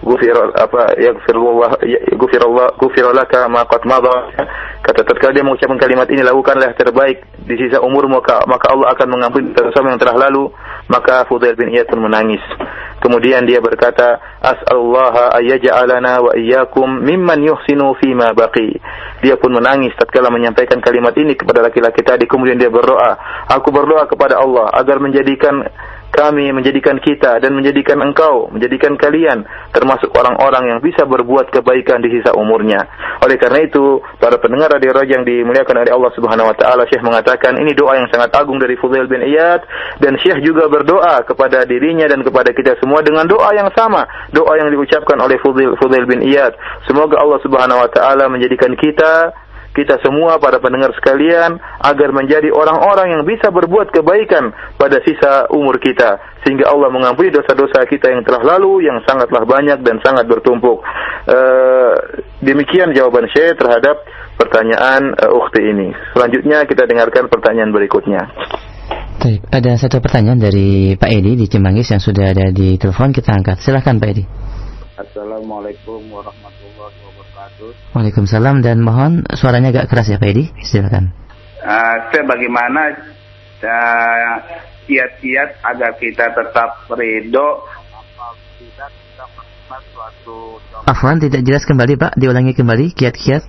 ghufira laka ma qad madha, kata tatkala dia mengucapkan kalimat ini, lakukanlah terbaik di sisa umurmu, maka Allah akan mengampuni dosa-dosa yang telah lalu. Maka Fudail bin Iyad pun menangis. Kemudian dia berkata, as'alullaha ayyaj'alana wa iyyakum mimman yuhsinu fima baqi. Dia pun menangis tatkala menyampaikan kalimat ini kepada laki-laki tadi. Kemudian dia berdoa, aku berdoa kepada Allah agar menjadikan kami, menjadikan kita, dan menjadikan engkau, menjadikan kalian termasuk orang-orang yang bisa berbuat kebaikan di sisa umurnya. Oleh karena itu, para pendengar Radio Raja yang dimuliakan oleh Allah Subhanahu wa taala, Syekh mengatakan ini doa yang sangat agung dari Fudail bin Iyad, dan Syekh juga berdoa kepada dirinya dan kepada kita semua dengan doa yang sama, doa yang diucapkan oleh Fudail bin Iyad. Semoga Allah Subhanahu wa taala menjadikan kita semua, para pendengar sekalian, agar menjadi orang-orang yang bisa berbuat kebaikan pada sisa umur kita, sehingga Allah mengampuni dosa-dosa kita yang telah lalu, yang sangatlah banyak dan sangat bertumpuk. Demikian jawaban saya terhadap pertanyaan ukhti ini. Selanjutnya kita dengarkan pertanyaan berikutnya. Baik, ada satu pertanyaan dari Pak Edi di Cimanggis yang sudah ada di telepon, kita angkat. Silakan Pak Edi. Assalamualaikum warahmatullahi wabarakatuh. Waalaikumsalam, dan mohon suaranya agak keras ya Pak Edi. Silakan. Bagaimana kiat-kiat agar kita tetap ridho apabila kita melakukan suatu Afwan, tidak jelas kembali Pak, diulangi kembali kiat-kiat.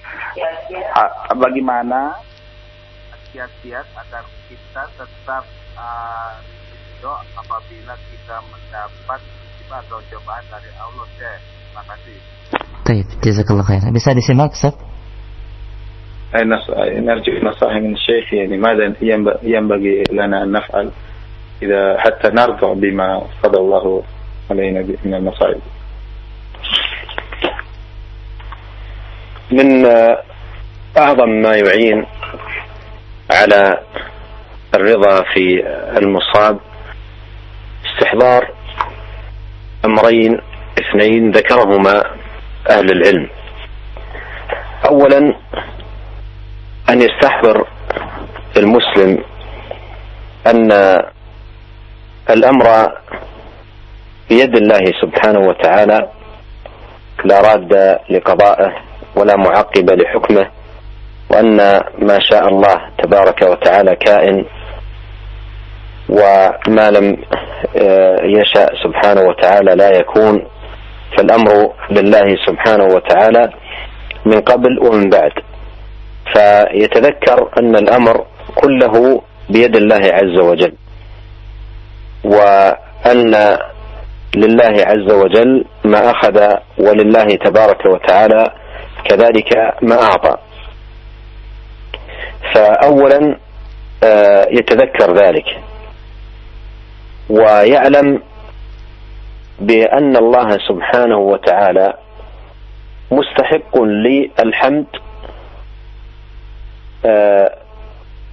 Bagaimana kiat-kiat agar kita tetap ridho apabila kita mendapat atau cobaan dari Allah. Terima kasih. Baik, jazakallah khair. Bisa disimak Ustaz? نرجو نصائح من الشيخ يعني ماذا ينبغي لنا أن نفعل إذا حتى نرضى بما قضى الله علينا من المصائب. من أعظم ما يعين على الرضا في المصاب استحضار أمرين اثنين ذكرهما أهل العلم. أولا أن يستحضر المسلم أن الأمر بيد الله سبحانه وتعالى، لا راد لقضائه ولا معقب لحكمه، وأن ما شاء الله تبارك وتعالى كائن، وما لم يشاء سبحانه وتعالى لا يكون، فالأمر لله سبحانه وتعالى من قبل ومن بعد. فيتذكر أن الأمر كله بيد الله عز وجل، وأن لله عز وجل ما أخذ ولله تبارك وتعالى كذلك ما أعطى. فأولا يتذكر ذلك ويعلم بأن الله سبحانه وتعالى مستحق للحمد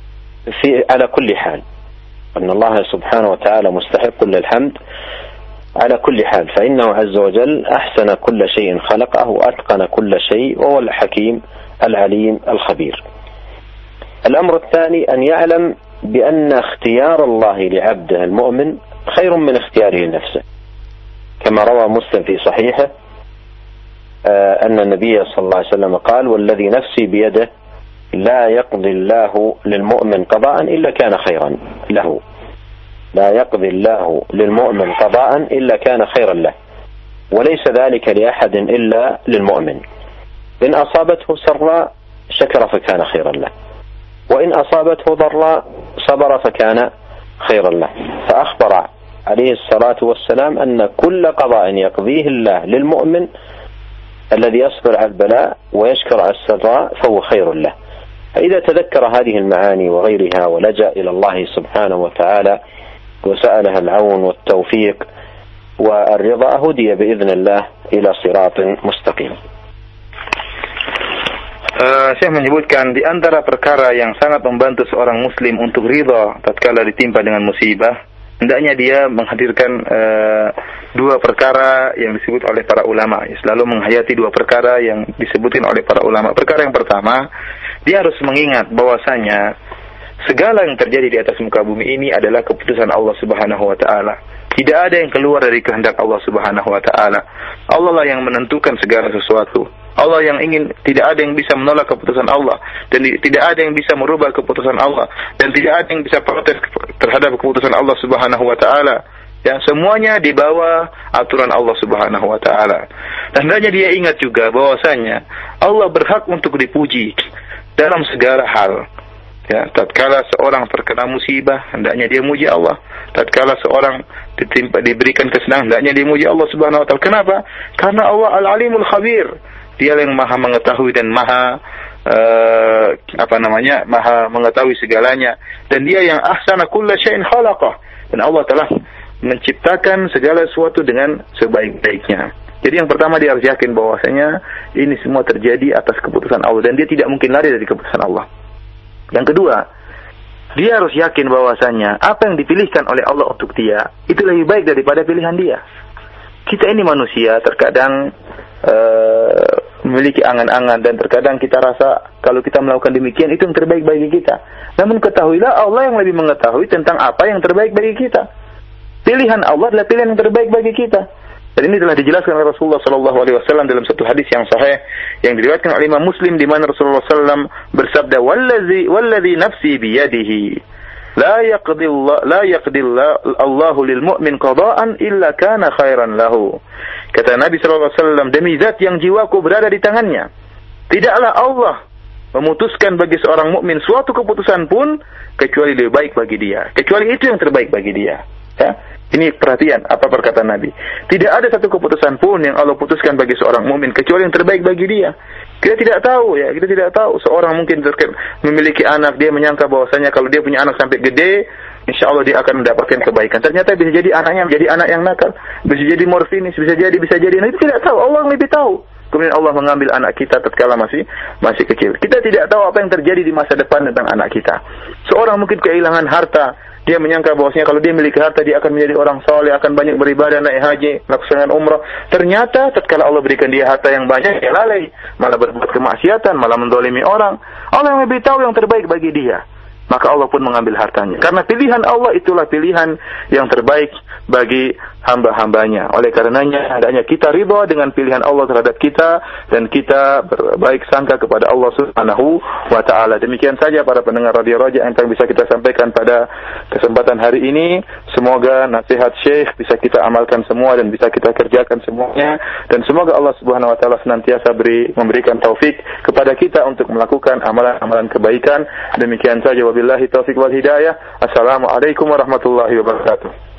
على كل حال، أن الله سبحانه وتعالى مستحق للحمد على كل حال فإنه عز وجل أحسن كل شيء خلقه وأتقن كل شيء وهو الحكيم العليم الخبير. الأمر الثاني أن يعلم بأن اختيار الله لعبده المؤمن خير من اختياره لنفسه، كما روى مسلم في صحيحه أن النبي صلى الله عليه وسلم قال: والذي نفسي بيده لا يقضي الله للمؤمن قضاء إلا كان خيرا له. لا يقضي الله للمؤمن قضاء إلا كان خيرا له، وليس ذلك لأحد إلا للمؤمن. إن أصابته سراء شكر فكان خيرا له، وإن أصابته ضراء صبر فكان خيرا له. فأخبر عليه الصلاة والسلام أن كل قضاء يقضيه الله للمؤمن الذي يصبر على البلاء ويشكر على السراء فهو خير له. فإذا تذكر هذه المعاني وغيرها ولجأ إلى الله سبحانه وتعالى وسأله العون والتوفيق والرضا هدي بإذن الله إلى صراط مستقيم. Syekh menyebutkan di antara perkara yang sangat membantu seorang muslim untuk ridha tatkala ditimpa dengan musibah, hendaknya dia menghadirkan dua perkara yang disebut oleh para ulama. Selalu menghayati dua perkara yang disebutkan oleh para ulama. Perkara yang pertama, dia harus mengingat bahwasanya segala yang terjadi di atas muka bumi ini adalah keputusan Allah Subhanahu wa taala. Tidak ada yang keluar dari kehendak Allah Subhanahu wa taala. Allah lah yang menentukan segala sesuatu. Allah yang ingin, tidak ada yang bisa menolak keputusan Allah, dan tidak ada yang bisa merubah keputusan Allah, dan tidak ada yang bisa protes terhadap keputusan Allah Subhanahu wa taala. Ya, semuanya di bawah aturan Allah Subhanahu wa taala. Dan hendaknya dia ingat juga bahwasanya Allah berhak untuk dipuji dalam segala hal. Ya, tatkala seorang terkena musibah, hendaknya dia muji Allah. Tatkala seorang diberikan kesenangan, hendaknya dia muji Allah Subhanahu wa taala. Kenapa? Karena Allah Al-Alimul Khabir. Dia yang maha mengetahui dan maha maha mengetahui segalanya. Dan dia yang ahsana kulla syai'in khalaqah. Dan Allah telah menciptakan segala sesuatu dengan sebaik-baiknya. Jadi yang pertama dia harus yakin bahwasanya ini semua terjadi atas keputusan Allah dan dia tidak mungkin lari dari keputusan Allah. Yang kedua, dia harus yakin bahwasanya apa yang dipilihkan oleh Allah untuk dia itu lebih baik daripada pilihan dia. Kita ini manusia terkadang memiliki angan-angan dan terkadang kita rasa kalau kita melakukan demikian itu yang terbaik bagi kita. Namun ketahuilah Allah yang lebih mengetahui tentang apa yang terbaik bagi kita. Pilihan Allah adalah pilihan yang terbaik bagi kita. Dan ini telah dijelaskan oleh Rasulullah SAW dalam satu hadis yang sahih yang diriwayatkan oleh Imam Muslim di mana Rasulullah SAW bersabda, "Wallazi nafsi biyadihi la yaqdi Allahu lil mu'min qada'an illa kana khairan lahu." Kata Nabi SAW, demi zat yang jiwaku berada di tangannya, tidaklah Allah memutuskan bagi seorang mukmin suatu keputusan pun kecuali lebih baik bagi dia, kecuali itu yang terbaik bagi dia. Ya, ini perhatian apa perkataan Nabi. Tidak ada satu keputusan pun yang Allah putuskan bagi seorang mukmin kecuali yang terbaik bagi dia. Kita tidak tahu ya, kita tidak tahu seorang mungkin memiliki anak, dia menyangka bahwasanya kalau dia punya anak sampai gede, insya Allah dia akan mendapatkan kebaikan. Ternyata bisa jadi anaknya menjadi anak yang nakal, bisa jadi morfinis, bisa jadi. Nah, itu tidak tahu, Allah yang lebih tahu. Kemudian Allah mengambil anak kita tatkala masih kecil. Kita tidak tahu apa yang terjadi di masa depan tentang anak kita. Seorang mungkin kehilangan harta, dia menyangka bahwasanya kalau dia memiliki harta dia akan menjadi orang saleh, akan banyak beribadah, naik haji, melaksanakan umrah. Ternyata tatkala Allah berikan dia harta yang banyak, dia lalai, malah berbuat kemaksiatan, malah mendolimi orang. Allah yang lebih tahu yang terbaik bagi dia. Maka Allah pun mengambil hartanya. Karena pilihan Allah itulah pilihan yang terbaik bagi hamba-hambanya. Oleh karenanya, hendaknya kita ridha dengan pilihan Allah terhadap kita dan kita berbaik sangka kepada Allah Subhanahu wa taala. Demikian saja para pendengar Radio Raja yang bisa kita sampaikan pada kesempatan hari ini. Semoga nasihat Syekh bisa kita amalkan semua dan bisa kita kerjakan semuanya, dan semoga Allah Subhanahu wa taala senantiasa memberikan taufik kepada kita untuk melakukan amalan-amalan kebaikan. Demikian saja, wabillahi taufiq wal hidayah. Assalamualaikum warahmatullahi wabarakatuh.